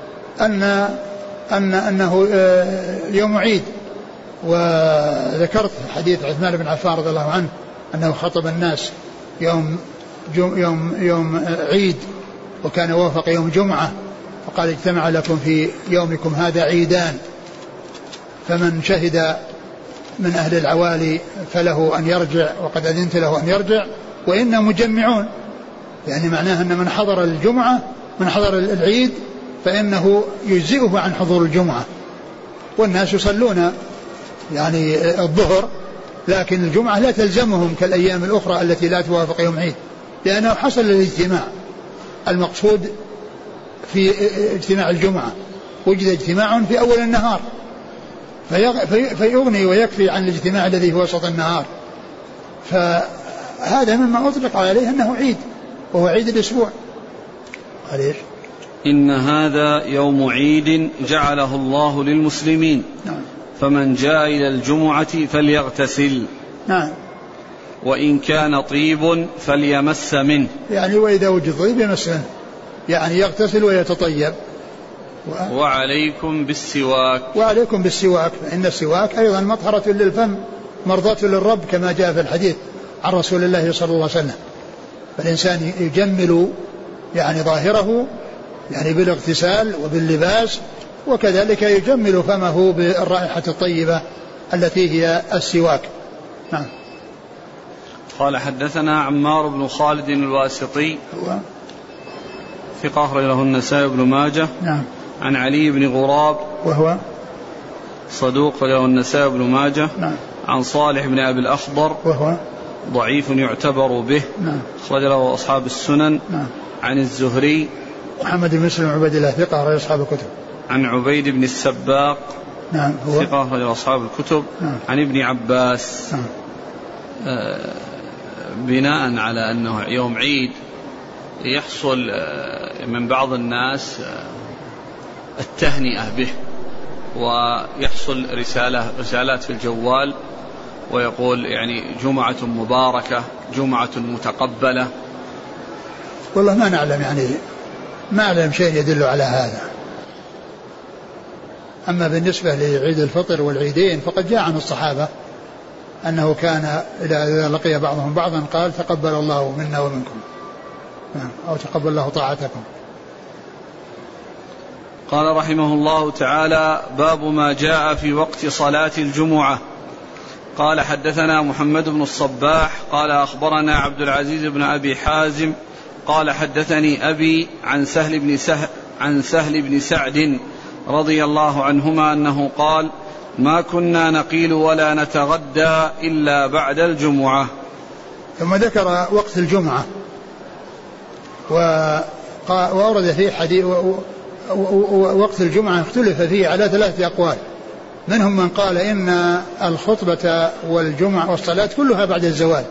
أنه يوم عيد. وذكرت حديث عثمان بن عفان رضي الله عنه أنه خطب الناس يوم عيد، وكان وافق يوم جمعة، فقال اجتمع لكم في يومكم هذا عيدان، فمن شهد من أهل العوالي فله أن يرجع، وقد أذنت له أن يرجع، وإنا مجمعون، يعني معناه أن من حضر الجمعة من حضر العيد فإنه يجزئه عن حضور الجمعة. والناس يصلون يعني الظهر، لكن الجمعة لا تلزمهم كالأيام الأخرى التي لا توافق يوم عيد، لأنه حصل الاجتماع المقصود في اجتماع الجمعة، وجد اجتماع في أول النهار فيغني ويكفي عن الاجتماع الذي في وسط النهار. فهذا مما أطلق عليه أنه عيد، وهو عيد الأسبوع. عليه إن هذا يوم عيد جعله الله للمسلمين. نعم. فمن جاء إلى الجمعة فليغتسل. نعم. وإن كان طيب فليمس منه، يعني وإذا وجد طيب يمس منه، يعني يغتسل ويتطيب. وعليكم بالسواك. وعليكم بالسواك، فإن السواك أيضا مطهرة للفم مرضاة للرب كما جاء في الحديث عن رسول الله صلى الله عليه وسلم. فالإنسان يجمل يعني ظاهره يعني بالاغتسال وباللباس، وكذلك يجمل فمه بالرائحة الطيبة التي هي السواك. نعم. قال حدثنا عمار بن خالد الواسطي ثقة أخرج له النسائي بن ماجه. نعم. عن علي بن غراب وهو صدوق أخرج له النسائي بن ماجه. نعم. عن صالح بن أبي الأخضر وهو ضعيف يعتبر به. نعم. أخرج له أصحاب السنن. نعم. عن الزهري محمد بن مسلم عبيد الله ثقة أخرج أصحاب الكتب. عن عبيد بن السباق. نعم. هو ثقة أخرج أصحاب الكتب. نعم. عن ابن عباس. نعم. بناء على أنه يوم عيد يحصل من بعض الناس التهنئة به، ويحصل رسالات في الجوال ويقول يعني جمعة مباركة، جمعة متقبلة. والله ما نعلم، يعني ما أعلم شيء يدل على هذا. أما بالنسبة لعيد الفطر والعيدين فقد جاء عن الصحابة أنه كان إذا لقي بعضهم بعضا قال تقبل الله منا ومنكم، أو تقبل الله طاعتكم. قال رحمه الله تعالى: باب ما جاء في وقت صلاة الجمعة. قال: حدثنا محمد بن الصباح قال أخبرنا عبد العزيز بن أبي حازم قال حدثني أبي عن سهل بن سعد رضي الله عنهما أنه قال: ما كنا نقيل ولا نتغدى إلا بعد الجمعة. ثم ذكر وقت الجمعة وأورد فيه حديث. وقت الجمعة اختلف فيه على 3 أقوال، منهم من قال إن الخطبة والجمعة والصلاة كلها بعد الزوال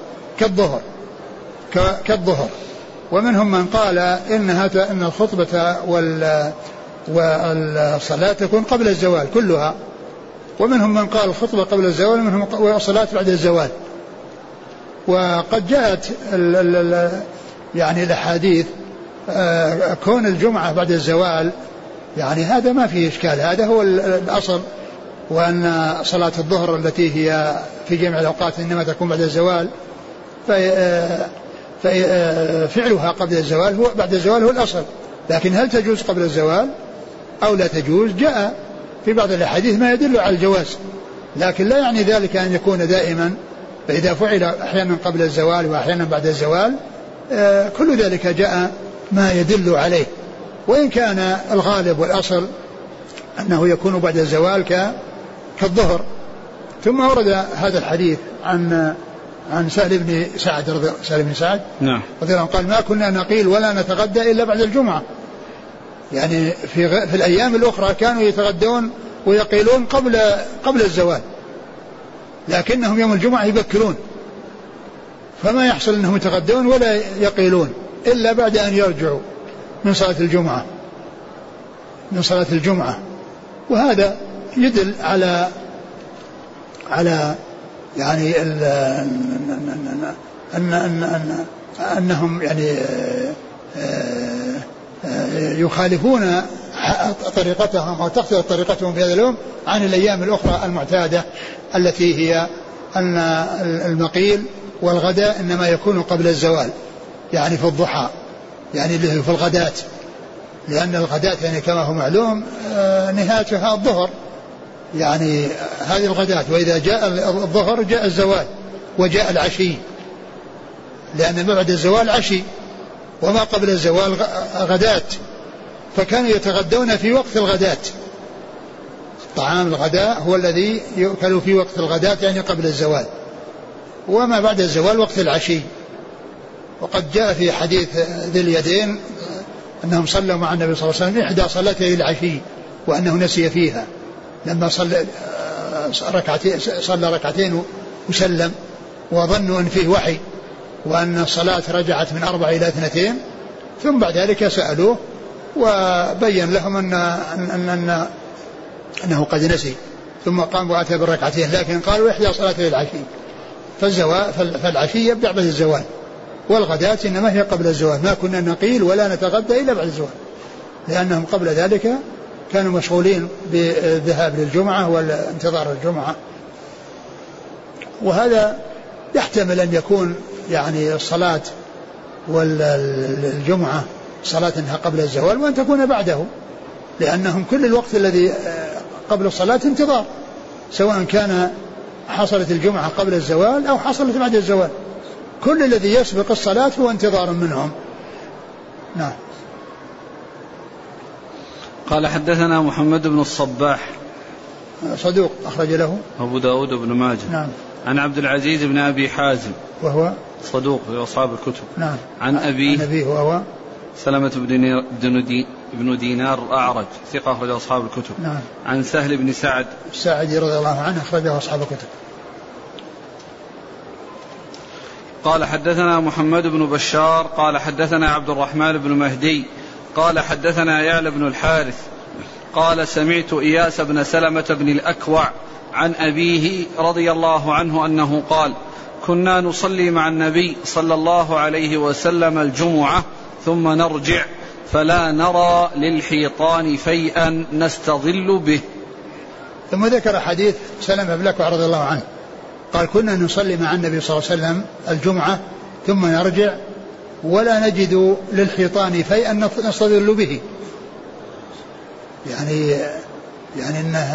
كالظهر، ومنهم من قال إن الخطبة والصلاة تكون قبل الزوال كلها، ومنهم من قال الخطبة قبل الزوال، ومنهم والصلاة بعد الزوال. وقد جاءت يعني الأحاديث كون الجمعة بعد الزوال، يعني هذا ما فيه إشكال، هذا هو الأصل، وأن صلاة الظهر التي هي في جميع الأوقات إنما تكون بعد الزوال، ففعلها قبل الزوال هو بعد الزوال هو الأصل. لكن هل تجوز قبل الزوال أو لا تجوز؟ جاء في بعض الأحاديث ما يدل على الجواز، لكن لا يعني ذلك أن يكون دائما، فإذا فعل أحيانا قبل الزوال وأحيانا بعد الزوال كل ذلك جاء ما يدل عليه، وإن كان الغالب والأصل أنه يكون بعد الزوال كالظهر. ثم ورد هذا الحديث عن سهل بن سعد نعم رضي الله عنه قال: ما كنا نقيل ولا نتغدى إلا بعد الجمعة. يعني في الأيام الأخرى كانوا يتغدون ويقيلون قبل الزوال، لكنهم يوم الجمعة يبكرون، فما يحصل أنهم يتغدون ولا يقيلون إلا بعد أن يرجعوا من صلاة الجمعة. وهذا يدل على يعني أنهم يعني يخالفون طريقتهم أو تختلف طريقتهم في هذا اليوم عن الأيام الأخرى المعتادة التي هي أن المقيل والغداء إنما يكون قبل الزوال، يعني في الضحى، يعني في الغداة، لأن الغداة يعني كما هو معلوم نهايتها الظهر، يعني هذه الغداة. وإذا جاء الظهر جاء الزوال وجاء العشي، لأن ما بعد الزوال عشي وما قبل الزوال غداة، فكانوا يتغدون في وقت الغداة. طعام الغداء هو الذي يؤكل في وقت الغداة يعني قبل الزوال، وما بعد الزوال وقت العشي. وقد جاء في حديث ذي اليدين أنهم صلوا مع النبي صلى الله عليه وسلم إحدى صلاتي العشي وأنه نسي فيها، لما صلى ركعتين وسلم، وظنوا أن فيه وحي وأن الصلاة رجعت من 4 إلى 2، ثم بعد ذلك سألوه وبين لهم أنه قد نسي، ثم قام وأتى بالركعتين، لكن قالوا إحدى صلاتي العشي، فالعشي يبدأ بعد الزوال، والغداة إنما هي قبل الزوال. ما كنا نقيل ولا نتغدى إلا بعد الزوال، لأنهم قبل ذلك كانوا مشغولين بالذهاب للجمعة والانتظار الجمعة. وهذا يحتمل أن يكون يعني الصلاة والجمعة صلاة انها قبل الزوال، وأن تكون بعده، لأنهم كل الوقت الذي قبل الصلاة انتظار، سواء كان حصلت الجمعة قبل الزوال أو حصلت بعد الزوال، كل الذي يسبق الصلاة هو انتظار منهم. نعم. قال حدثنا محمد بن الصباح صدوق أخرج له أبو داود بن ماجه. نعم. عن عبد العزيز بن أبي حازم وهو صدوق في أصحاب الكتب. نعم. عن أبيه وهو سلمة بن دينار الأعرج ثقة أخرج أصحاب الكتب. نعم. عن سهل بن سعد الساعدي رضي الله عنه أخرجه أصحاب الكتب. قال حدثنا محمد بن بشار قال حدثنا عبد الرحمن بن مهدي قال حدثنا يعلى بن الحارث قال سمعت إياس بن سلمة بن الأكوع عن أبيه رضي الله عنه أنه قال كنا نصلي مع النبي صلى الله عليه وسلم الجمعة ثم نرجع فلا نرى للحيطان فيئا نستظل به. ثم ذكر حديث سلمة بن الأكوع رضي الله عنه قال كنا نصلي مع النبي صلى الله عليه وسلم الجمعة ثم نرجع ولا نجد للحيطان فيئا نستظل به، يعني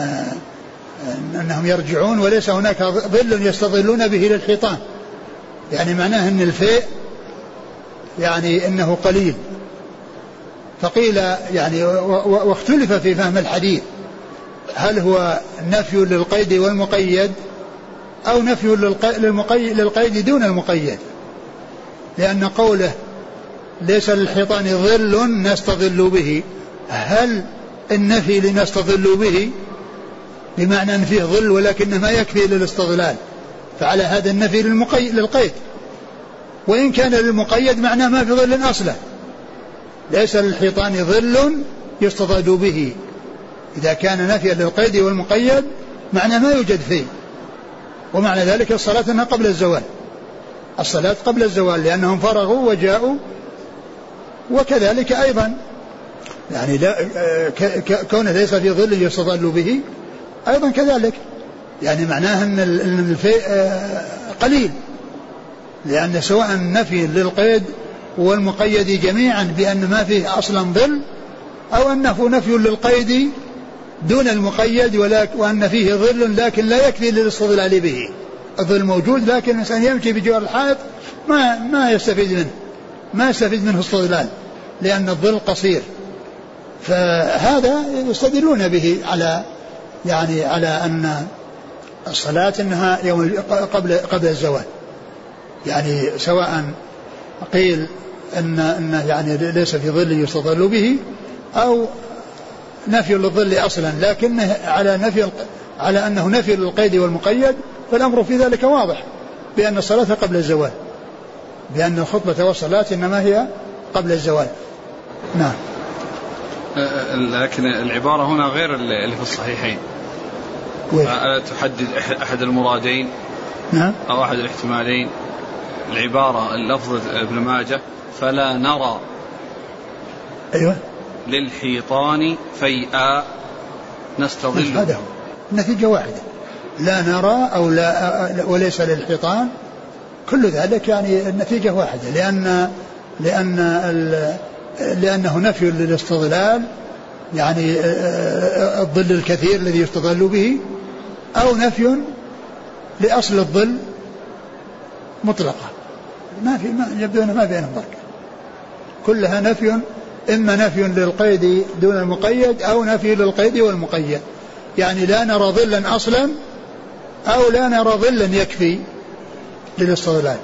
أنهم يرجعون وليس هناك ظل يستظلون به للحيطان، يعني معناه أن الفيء يعني أنه قليل. فقيل يعني واختلف في فهم الحديث هل هو نفي للقيد والمقيد أو نفي للقيد دون المقيد، لأن قوله ليس للحيطان ظل نستظل به، هل النفي لنستظل به بمعنى أن فيه ظل ولكن ما يكفي للاستظلال، فعلى هذا النفي للقيد، وإن كان للمقيد معناه ما في ظل أصلا، ليس للحيطان ظل يستظل به، إذا كان نفيا للقيد والمقيد معناه ما يوجد فيه. ومعنى ذلك الصلاة أنها قبل الزوال، الصلاة قبل الزوال لأنهم فرغوا وجاءوا، وكذلك أيضا يعني كونه ليس في ظل يستظل به أيضا كذلك، يعني معناه أن الفيء قليل، لأن سواء نفي للقيد والمقيد جميعا بأن ما فيه أصلا ظل، أو أنه نفي للقيد دون المقيد وأن فيه ظل لكن لا يكفي للاستظلال به. الظل موجود لكن الإنسان يمشي بجوار الحائط ما يستفيد منه استظلال لأن الظل قصير، فهذا يستدلون به على أن الصلاة أنها يوم قبل الزوال، يعني سواء قيل أن يعني ليس في ظل يستظل به أو نفي للظل أصلا، لكن على أنه نفي للقيد والمقيد، فالأمر في ذلك واضح بأن الصلاة قبل الزوال، بأن الخطبة والصلاة إنما هي قبل الزوال. نعم. لكن العبارة هنا غير اللي في الصحيحين، تحدد أحد المرادين. نعم. أو أحد الاحتمالين. العبارة اللفظ ابن ماجه فلا نرى أيوة للحيطان فيئا نستظل، هذا هو النتيجة واحدة، لا نرى أو لا وليس للحيطان، كل ذلك يعني النتيجة واحدة، لأنه نفي للاستظلال، يعني الظل الكثير الذي يستظل به، أو نفي لأصل الظل مطلقة، يبدو أنه ما بينهم فرق، كلها نفي، إما نفي للقيد دون المقيد أو نفي للقيد والمقيد، يعني لا نرى ظلا أصلا أو لا نرى ظلا يكفي للاستظلال.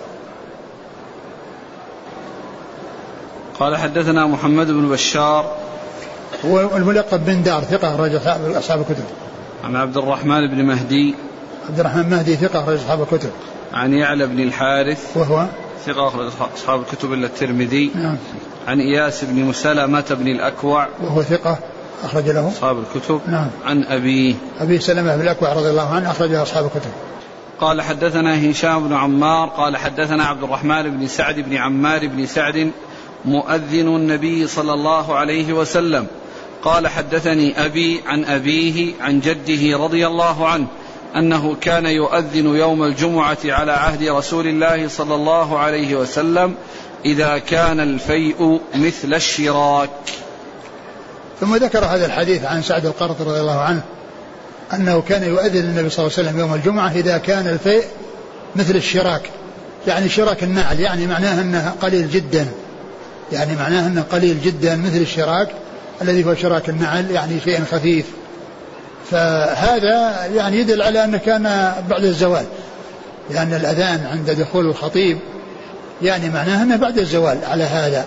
قال حدثنا محمد بن بشار هو الملقب بن دار ثقة رجل أصحاب الكتب. عن عبد الرحمن بن مهدي ثقة رجل أصحاب الكتب. عن يعلى بن الحارث وهو ثقة أخرج أصحاب الكتب إلا الترمذي. نعم. عن إياس بن سلمة بن الأكوع وهو ثقة أخرج له أصحاب الكتب. نعم. عن أبي سلمة بن الأكوع رضي الله عنه أخرج له أصحاب الكتب. قال حدثنا هشام بن عمار قال حدثنا عبد الرحمن بن سعد بن عمار بن سعد مؤذن النبي صلى الله عليه وسلم قال حدثني أبي عن أبيه عن جده رضي الله عنه أنه كان يؤذن يوم الجمعة على عهد رسول الله صلى الله عليه وسلم إذا كان الفيء مثل الشراك. ثم ذكر هذا الحديث عن سعد القرظ رضي الله عنه أنه كان يؤذن النبي صلى الله عليه وسلم يوم الجمعة إذا كان الفيء مثل الشراك، يعني شراك النعل، يعني معناه أنه قليل جدا، مثل الشراك الذي هو شراك النعل يعني شيء خفيف. فهذا يعني يدل على أنه كان بعد الزوال، لأن الأذان عند دخول الخطيب يعني معناه أنه بعد الزوال على هذا.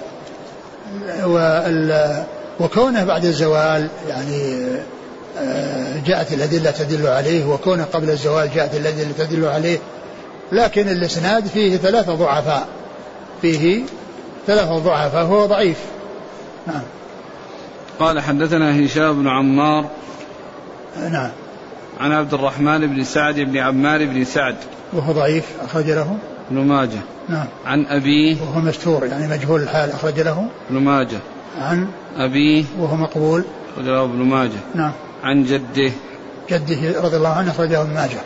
وكونه بعد الزوال يعني جاءت الأدلة تدل عليه، وكونه قبل الزوال جاءت الأدلة تدل عليه، لكن الإسناد فيه 3 ضعفاء، فيه 3 ضعفاء فهو ضعيف. نعم. قال حدثنا هشام بن عمار نعم عن عبد الرحمن بن سعد بن عمار بن سعد وهو ضعيف أخرج له ابن ماجه. نعم. عن أبيه وهو مستور يعني مجهول الحال أخرج له ابن ماجه. عن أبيه وهو مقبول أخرج له ابن ماجه. نعم. عن جده رضي الله عنه أخرجه ابن ماجه.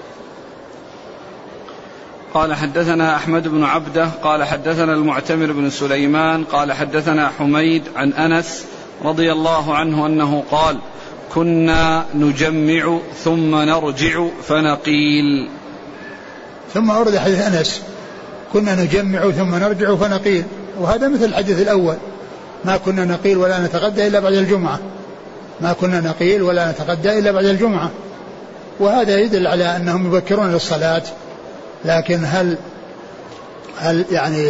قال حدثنا أحمد بن عبده قال حدثنا المعتمر بن سليمان قال حدثنا حميد عن أنس رضي الله عنه أنه قال كنا نجمع ثم نرجع فنقيل. ثم أورد حديث أنس كنا نجمع ثم نرجع فنقيل، وهذا مثل الحديث الأول ما كنا نقيل ولا نتغدى إلا بعد الجمعة، ما كنا نقيل ولا نتغدى إلا بعد الجمعة. وهذا يدل على أنهم يبكرون للصلاة، لكن هل يعني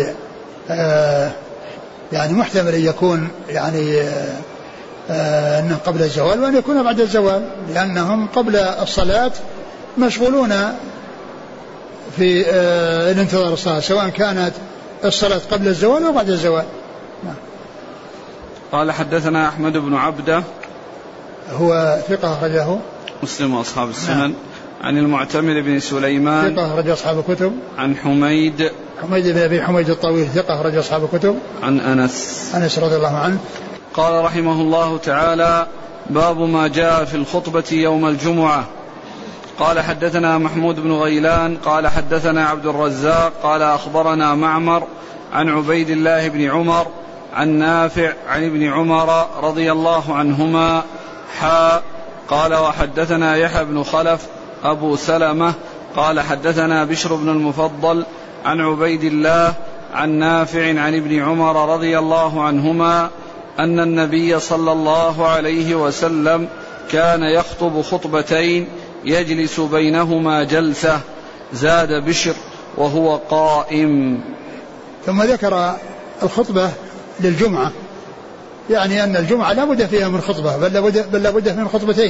يعني محتمل أن يكون يعني أنه قبل الزوال وأن يكون بعد الزوال، لأنهم قبل الصلاة مشغولون في الانتظار الصلاة، سواء كانت الصلاة قبل الزوال أو بعد الزوال. قال حدثنا أحمد بن عبده هو ثقة أخرجه مسلم وأصحاب السنن. عن المعتمر بن سليمان ثقة أخرج أصحاب الكتب. عن حميد بن أبي حميد الطويل ثقة أخرج أصحاب الكتب. عن أنس رضي الله عنه قال رحمه الله تعالى باب ما جاء في الخطبة يوم الجمعة. قال حدثنا محمود بن غيلان قال حدثنا عبد الرزاق قال أخبرنا معمر عن عبيد الله بن عمر عن نافع عن ابن عمر رضي الله عنهما قال وحدثنا يحيى بن خلف أبو سلمة قال حدثنا بشر بن المفضل عن عبيد الله عن نافع عن ابن عمر رضي الله عنهما أن النبي صلى الله عليه وسلم كان يخطب خطبتين يجلس بينهما جلسة زاد بشر وهو قائم. ثم ذكر الخطبة للجمعة، يعني أن الجمعة لا بد فيها من خطبة، بل لا بد من خطبتين،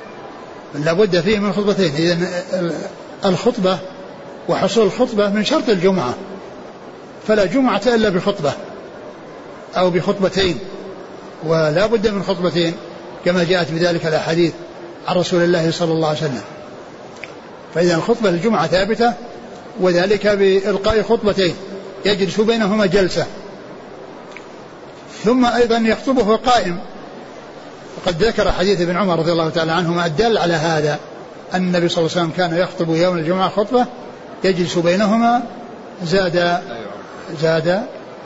إذن الخطبة وحصول الخطبة من شرط الجمعة، فلا جمعة إلا بخطبة أو بخطبتين، ولا بد من خطبتين كما جاءت بذلك الأحاديث عن رسول الله صلى الله عليه وسلم. فإذا الخطبة للجمعة ثابتة، وذلك بإلقاء خطبتين يجلس بينهما جلسة، ثم أيضا يخطبه قائم. وقد ذكر حديث ابن عمر رضي الله تعالى عنهما الدل على هذا، أن النبي صلى الله عليه وسلم كان يخطب يوم الجمعة خطبة يجلس بينهما زاد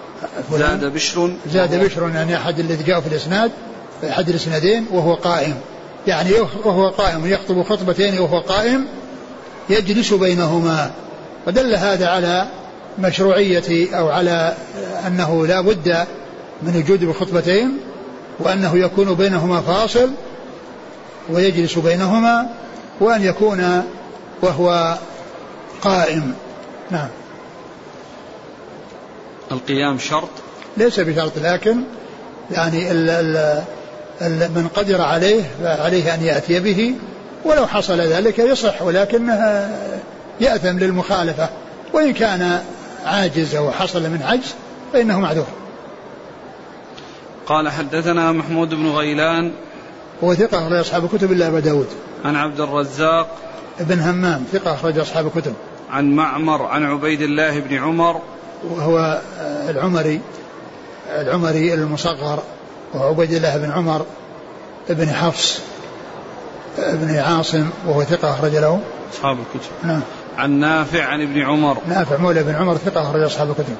بشر يعني أحد الذي جاء في الإسناد أحد الإسنادين وهو قائم، يعني وهو قائم يخطب خطبتين وهو قائم يجلس بينهما. ودل هذا على مشروعية أو على أنه لا بد من وجود بخطبتين، وأنه يكون بينهما فاصل ويجلس بينهما، وأن يكون وهو قائم. نعم. القيام شرط؟ ليس بشرط، لكن يعني من قدر عليه فعليه أن يأتي به، ولو حصل ذلك يصح، ولكنه يأثم للمخالفة، وإن كان عاجز أو حصل من عجز فإنه معذور. قال حدثنا محمود بن غيلان هو ثقة أخرج أصحاب الكتب إلا أبا داود. عن عبد الرزاق ابن همام ثقة أخرج أصحاب الكتب. عن معمر عن عبيد الله بن عمر وهو العمري المصغر، وعبيد الله بن عمر ابن حفص ابن عاصم وهو ثقة أخرج له أصحاب الكتب. نعم. عن نافع عن ابن عمر نافع مولى بن عمر ثقة أخرج أصحاب الكتب.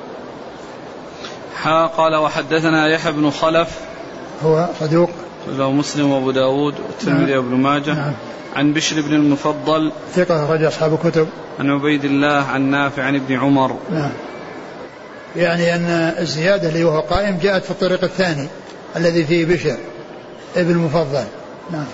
قال وحدثنا يحيى بن خلف هو صدوق له مسلم وابو داود والترمذي وابن ماجه. نعم. عن بشر بن المفضل ثقة أخرج أصحاب الكتب. عن عبيد الله عن نافع عن ابن عمر. نعم. يعني أن الزيادة اللي وهو قائم جاءت في الطريق الثاني الذي فيه بشر، ابن مفضل. نعم.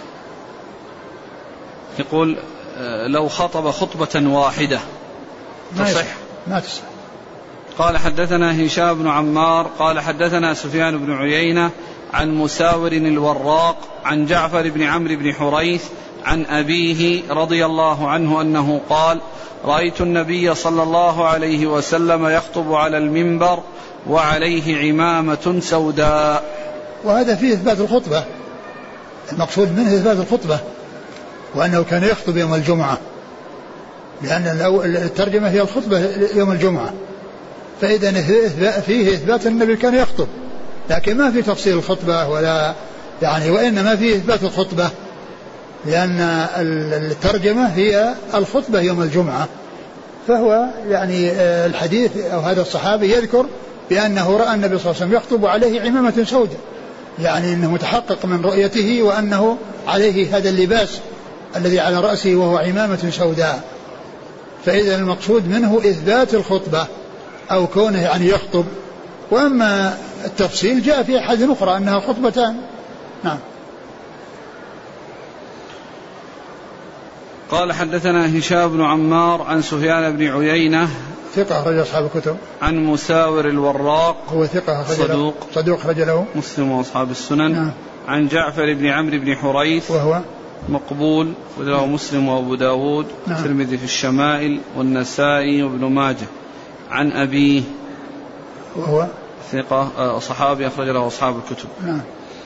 يقول لو خطب خطبة واحدة تصح؟ ما تصح. قال حدثنا هشام بن عمار قال حدثنا سفيان بن عيينة عن مساور الوراق عن جعفر بن عمرو بن حريث عن أبيه رضي الله عنه أنه قال رأيت النبي صلى الله عليه وسلم يخطب على المنبر وعليه عمامة سوداء. وهذا فيه إثبات الخطبة، المقصود منه إثبات الخطبة، وأنه كان يخطب يوم الجمعة، لأن الترجمة هي الخطبة يوم الجمعة، فإذا فيه إثبات النبي كان يخطب، لكن ما في تفصيل الخطبة ولا يعني، وإنما فيه إثبات الخطبة، لأن الترجمة هي الخطبة يوم الجمعة. فهو يعني الحديث أو هذا الصحابي يذكر بأنه رأى النبي صلى الله عليه وسلم يخطب عليه عمامة سوداء، يعني أنه متحقق من رؤيته وأنه عليه هذا اللباس الذي على رأسه وهو عمامة سوداء. فإذا المقصود منه إثبات الخطبة أو كونه يعني يخطب، وأما التفصيل جاء في أحاديث أخرى أنها خطبتان. نعم. قال حدثنا هشام بن عمار عن سفيان بن عيينة ثقة أخرج أصحاب الكتب. عن مساور الوراق هو ثقة صدوق أخرج له مسلم وأصحاب السنن. نعم. عن جعفر بن عمرو بن حريث وهو مقبول وله مسلم وأبو داود والترمذي في الشمائل والنسائي وابن ماجه. عن أبيه وهو ثقة صحابي أخرج له أصحاب الكتب. نعم.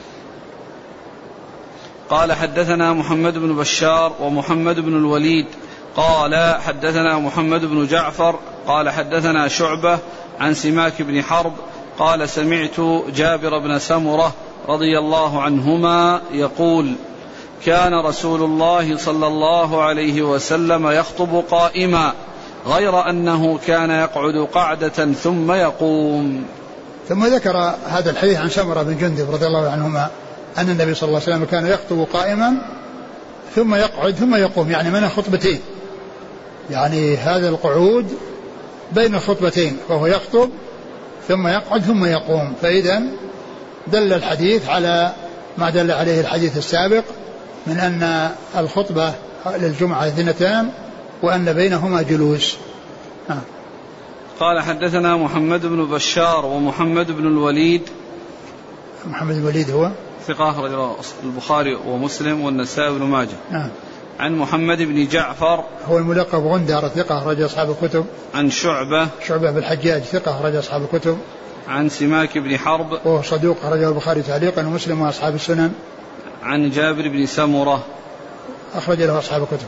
قال حدثنا محمد بن بشار ومحمد بن الوليد قال حدثنا محمد بن جعفر قال حدثنا شعبة عن سماك بن حرب قال سمعت جابر بن سمرة رضي الله عنهما يقول كان رسول الله صلى الله عليه وسلم يخطب قائما غير أنه كان يقعد قعدة ثم يقوم. ثم ذكر هذا الحديث عن سمرة بن جندب رضي الله عنهما أن النبي صلى الله عليه وسلم كان يخطب قائما ثم يقعد ثم يقوم، يعني من خطبتين، يعني هذا القعود بين الخطبتين، وهو يخطب ثم يقعد ثم يقوم. فإذا دل الحديث على ما دل عليه الحديث السابق من أن الخطبة للجمعة 2 وأن بينهما جلوس. قال حدثنا محمد بن بشار ومحمد بن الوليد. محمد بن الوليد هو ثقة أخرج البخاري ومسلم والنسائي وابن ماجه. عن محمد بن جعفر هو الملقب غندر ثقة أخرج أصحاب الكتب. عن شعبة بالحجاج ثقة أخرج أصحاب الكتب. عن سماك بن حرب وهو صدوق أخرجه البخاري تعليقا ومسلم وأصحاب السنن. عن جابر بن سمرة أخرج له أصحاب الكتب.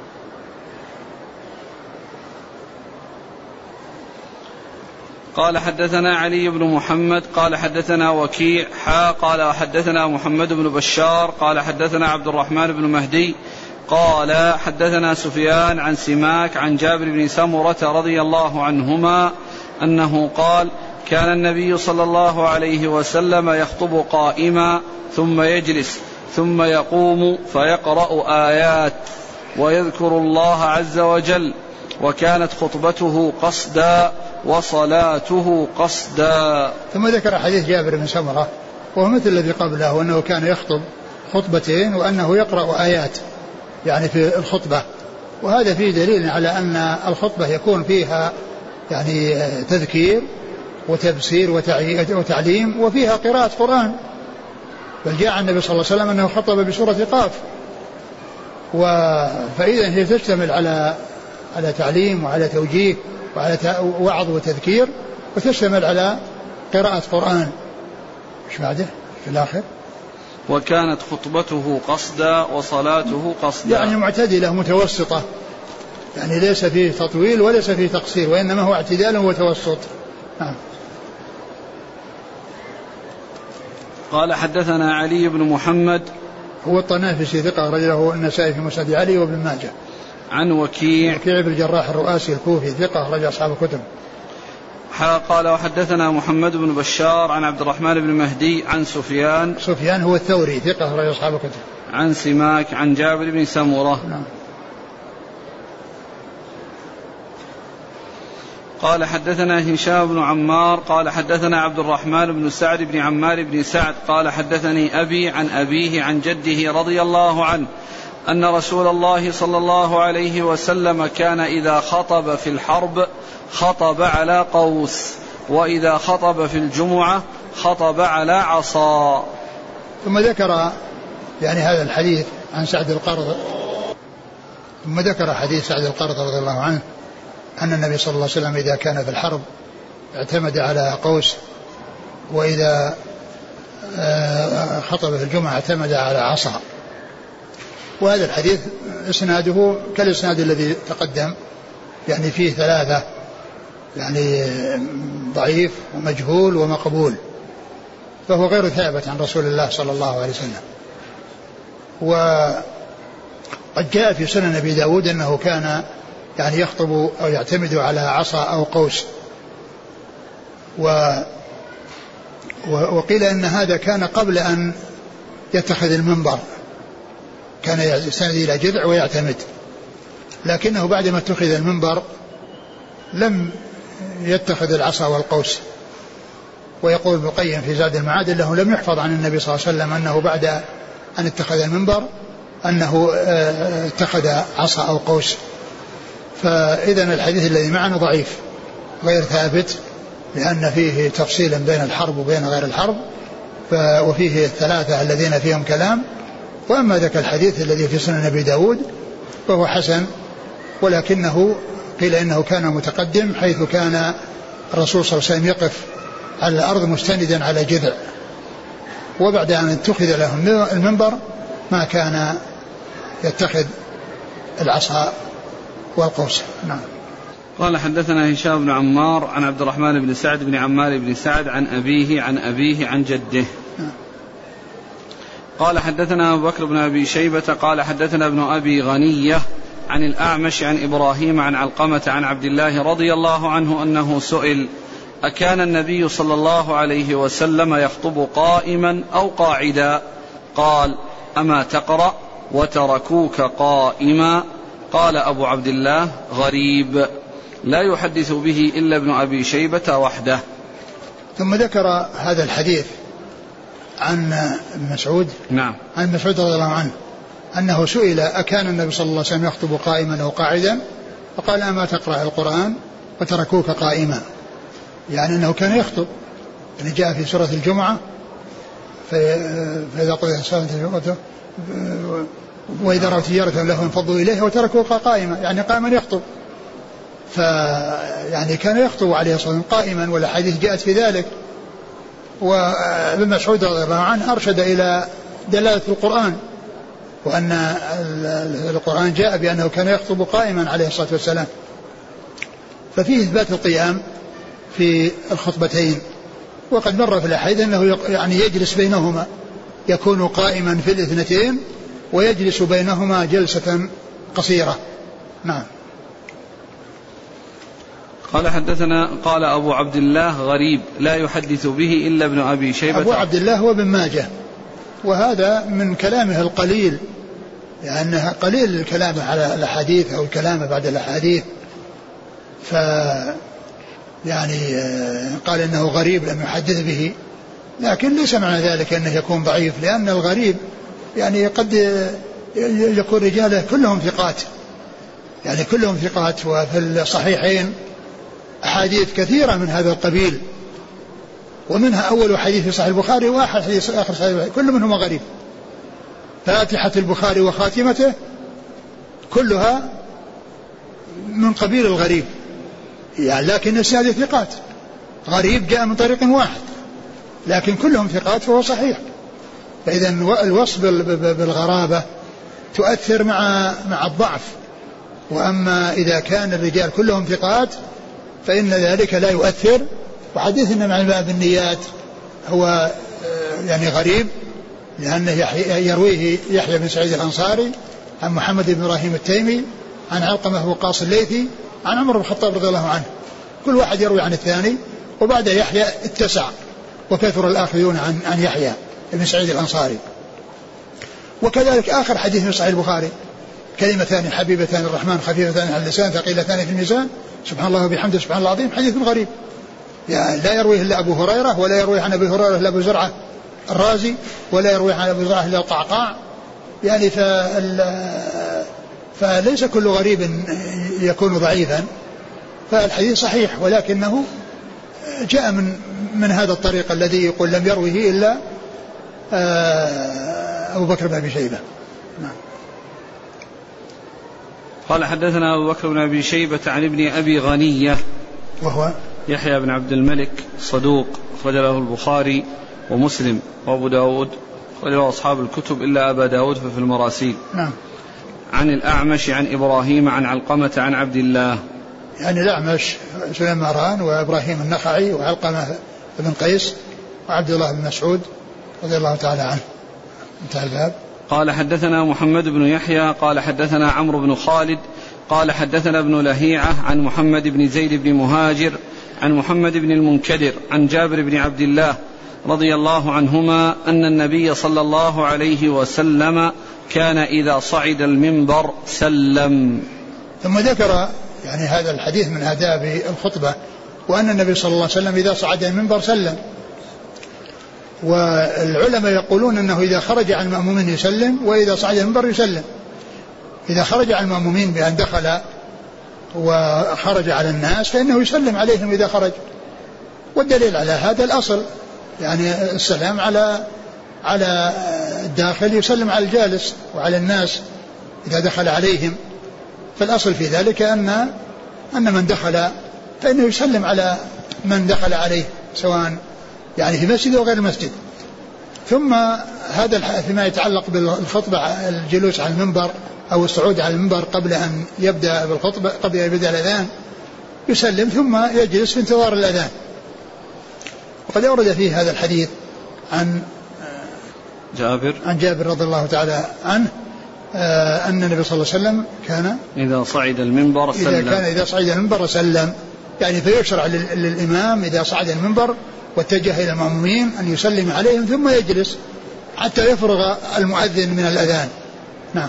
قال حدثنا علي بن محمد قال حدثنا وكيع قال حدثنا محمد بن بشار قال حدثنا عبد الرحمن بن مهدي قال حدثنا سفيان عن سماك عن جابر بن سمرة رضي الله عنهما أنه قال كان النبي صلى الله عليه وسلم يخطب قائما ثم يجلس ثم يقوم فيقرأ آيات ويذكر الله عز وجل، وكانت خطبته قصدا وصلاته قصدا. ثم ذكر حديث جابر بن سمرة وهو مثل الذي قبله، وأنه كان يخطب خطبتين وأنه يقرأ آيات يعني في الخطبة، وهذا فيه دليل على أن الخطبة يكون فيها يعني تذكير وتبصير وتعليم وفيها قراءة قرآن. بل جاء النبي صلى الله عليه وسلم أنه خطب بسورة قاف، فإذا هي تشتمل على تعليم وعلى توجيه وعلى وعظ وتذكير، وتشتمل على قراءة قرآن. ايش بعده في الآخر؟ وكانت خطبته قصدا وصلاته قصدا، يعني معتدلة متوسطة، يعني ليس فيه تطويل وليس فيه تقصير، وإنما هو اعتدال وتوسط. قال حدثنا علي بن محمد هو الطنافسي ثقة رجله النسائي في مسند علي وابن ماجه. عن وكيع بن الجراح الرؤاسي الكوفي ثقة رجل أصحاب الكتب. قال وحدثنا محمد بن بشار عن عبد الرحمن بن مهدي عن سفيان هو الثوري ثقة رجل أصحاب الكتب. عن سماك عن جابر بن سمرة. قال حدثنا هشام بن عمار قال حدثنا عبد الرحمن بن سعد بن عمار بن سعد قال حدثني أبي عن أبيه عن جده رضي الله عنه أن رسول الله صلى الله عليه وسلم كان إذا خطب في الحرب خطب على قوس، وإذا خطب في الجمعة خطب على عصا. ثم ذكر يعني هذا الحديث عن سعد القرظ، ثم ذكر حديث سعد القرظ رضي الله عنه أن النبي صلى الله عليه وسلم إذا كان في الحرب اعتمد على قوس، وإذا خطب في الجمعة اعتمد على عصا. وهذا الحديث إسناده كالإسناد الذي تقدم، يعني فيه ثلاثة، يعني ضعيف ومجهول ومقبول، فهو غير ثابت عن رسول الله صلى الله عليه وسلم. وقد جاء في سنن أبي داود أنه كان يعني يخطب أو يعتمد على عصا أو قوس، وقيل أن هذا كان قبل أن يتخذ المنبر، كان يستند إلى جذع ويعتمد، لكنه بعدما اتخذ المنبر لم يتخذ العصا والقوس. ويقول ابن القيم في زاد المعاد أنه لم يحفظ عن النبي صلى الله عليه وسلم أنه بعد أن اتخذ المنبر أنه اتخذ عصا أو قوس. فإذن الحديث الذي معنا ضعيف غير ثابت، لأن فيه تفصيلا بين الحرب وبين غير الحرب، وفيه الثلاثة الذين فيهم كلام. وأما ذاك الحديث الذي في سنن أبي داود فهو حسن، ولكنه قيل إنه كان متقدم، حيث كان الرسول صلى الله عليه وسلم يقف على الأرض مستندا على جذع، وبعد أن اتخذ له المنبر ما كان يتخذ العصا والقوس. نعم. قال حدثنا هشام بن عمار عن عبد الرحمن بن سعد بن عمار بن سعد عن أبيه عن جده. قال حدثنا أبو بكر بن أبي شيبة قال حدثنا ابن أبي غنية عن الأعمش عن إبراهيم عن علقمة عن عبد الله رضي الله عنه أنه سئل: أكان النبي صلى الله عليه وسلم يخطب قائما أو قاعدا؟ قال: أما تقرأ وتركوك قائما؟ قال أبو عبد الله: غريب لا يحدث به إلا ابن أبي شيبة وحده. ثم ذكر هذا الحديث عن ابن مسعود. نعم. عن مسعود رضي الله عنه أنه سئل: أكان النبي صلى الله عليه وسلم يخطب قائما أو قاعدا؟ فقال: أما تقرأ القرآن وتركوك قائما، يعني أنه كان يخطب، يعني جاء في سورة الجمعة: فإذا قضيت الصلاة وإذا رأوا تجارة له انفضوا إليه وتركوك قائما، يعني قائما يخطب. يعني كان يخطب عليه الصلاة والسلام قائما، والحديث جاءت في ذلك. وابن مسعود رضي الله عنه أرشد إلى دلالة القرآن، وأن القرآن جاء بأنه كان يخطب قائما عليه الصلاة والسلام، ففيه إثبات القيام في الخطبتين. وقد مر في الحديث أنه يعني يجلس بينهما، يكون قائما في الاثنتين ويجلس بينهما جلسة قصيرة. نعم. قال حدثنا قال أبو عبد الله: غريب لا يحدث به إلا ابن أبي شيبة. أبو عبد الله هو ابن ماجه، وهذا من كلامه القليل، لأنه قليل الكلام على الأحاديث أو الكلام بعد الأحاديث. يعني قال إنه غريب لم يحدث به، لكن ليس معنى ذلك أنه يكون ضعيف، لأن الغريب يعني قد يكون رجاله كلهم ثقات، يعني كلهم ثقات. وفي الصحيحين أحاديث كثيرة من هذا القبيل، ومنها أول حديث في صحيح البخاري وآخر حديث آخر صحيح البخاري، كل منهما غريب. فاتحة البخاري وخاتمته كلها من قبيل الغريب، يعني لكن السادة ثقات. غريب جاء من طريق واحد لكن كلهم ثقات فهو صحيح. فإذا الوصف بالغرابة تؤثر مع الضعف، وأما إذا كان الرجال كلهم ثقات فإن ذلك لا يؤثر. وحديثنا مع الباب بالنيات هو يعني غريب، لأنه يرويه يحيى بن سعيد الأنصاري عن محمد بن إبراهيم التيمي عن علقمة وقاص الليثي عن عمر بن الخطاب رضي الله عنه، كل واحد يروي عن الثاني، وبعد يحيى اتسع وكثر الآخذون عن يحيى بن سعيد الأنصاري. وكذلك آخر حديث في صحيح البخاري كلمتان حبيبتان الرحمن خفيفتان على اللسان ثقيلتان في الميزان سبحان الله وبحمده سبحان الله العظيم حديث غريب يعني لا يرويه إلا أبو هريرة ولا يرويه عن أبي هريرة إلا أبو زرعة الرازي ولا يرويه عن أبو زرعة إلا القعقاع يعني فليس كل غريب يكون ضعيفا فالحديث صحيح ولكنه جاء من هذا الطريق الذي يقول لم يروه إلا أبو بكر بن أبي شيبة. نعم. قال حدثنا أبو بكر بن أبي شيبة عن ابن أبي غنية وهو يحيى بن عبد الملك صدوق أخرج له البخاري ومسلم وأبو داود أخرج له أصحاب الكتب إلا أبا داود ففي المراسيل. نعم. عن الأعمش عن إبراهيم عن علقمة عن عبد الله. يعني الأعمش سليمان وإبراهيم النخعي وعلقمة بن قيس وعبد الله بن مسعود رضي الله تعالى عنه. انتهى الباب. قال حدثنا محمد بن يحيى قال حدثنا عمرو بن خالد قال حدثنا ابن لهيعة عن محمد بن زيد بن مهاجر عن محمد بن المنكدر عن جابر بن عبد الله رضي الله عنهما أن النبي صلى الله عليه وسلم كان إذا صعد المنبر سلم. ثم ذكر يعني هذا الحديث من آداب الخطبة وأن النبي صلى الله عليه وسلم إذا صعد المنبر سلم. والعلماء يقولون أنه إذا خرج عن المأمومين يسلم وإذا صعد المنبر يسلم. إذا خرج عن المأمومين بأن دخل وخرج على الناس فإنه يسلم عليهم إذا خرج. والدليل على هذا الأصل يعني السلام على الداخل يسلم على الجالس وعلى الناس إذا دخل عليهم. فالأصل في ذلك أن من دخل فإنه يسلم على من دخل عليه سواء يعني في مسجد أو غير المسجد. ثم هذا فيما يتعلق بالخطبة الجلوس على المنبر أو الصعود على المنبر قبل أن يبدأ بالخطبة قبل أن يبدأ الأذان يسلم ثم يجلس في انتظار الأذان. وقد أورد فيه هذا الحديث عن جابر رضي الله تعالى عنه أن النبي صلى الله عليه وسلم كان إذا صعد المنبر سلم. إذا صعد المنبر سلم يعني فيشرع للإمام إذا صعد المنبر واتجه إلى المأمومين أن يسلم عليهم ثم يجلس حتى يفرغ المؤذن من الأذان. نعم.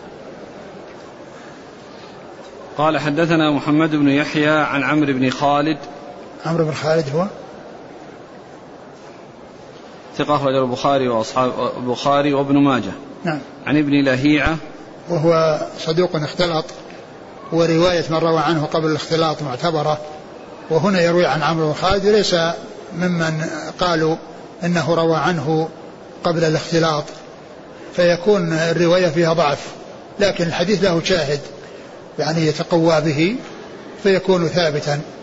قال حدثنا محمد بن يحيى عن عمرو بن خالد. عمرو بن خالد هو ثقة أخرج البخاري وأصحاب البخاري وابن ماجه. نعم. عن ابن لهيعة وهو صدوق اختلط ورواية من روى عنه قبل الاختلاط معتبرة. وهنا يروي عن عمرو بن خالد ليس ممن قالوا انه روى عنه قبل الاختلاط فيكون الرواية فيها ضعف لكن الحديث له شاهد يعني يتقوى به فيكون ثابتا.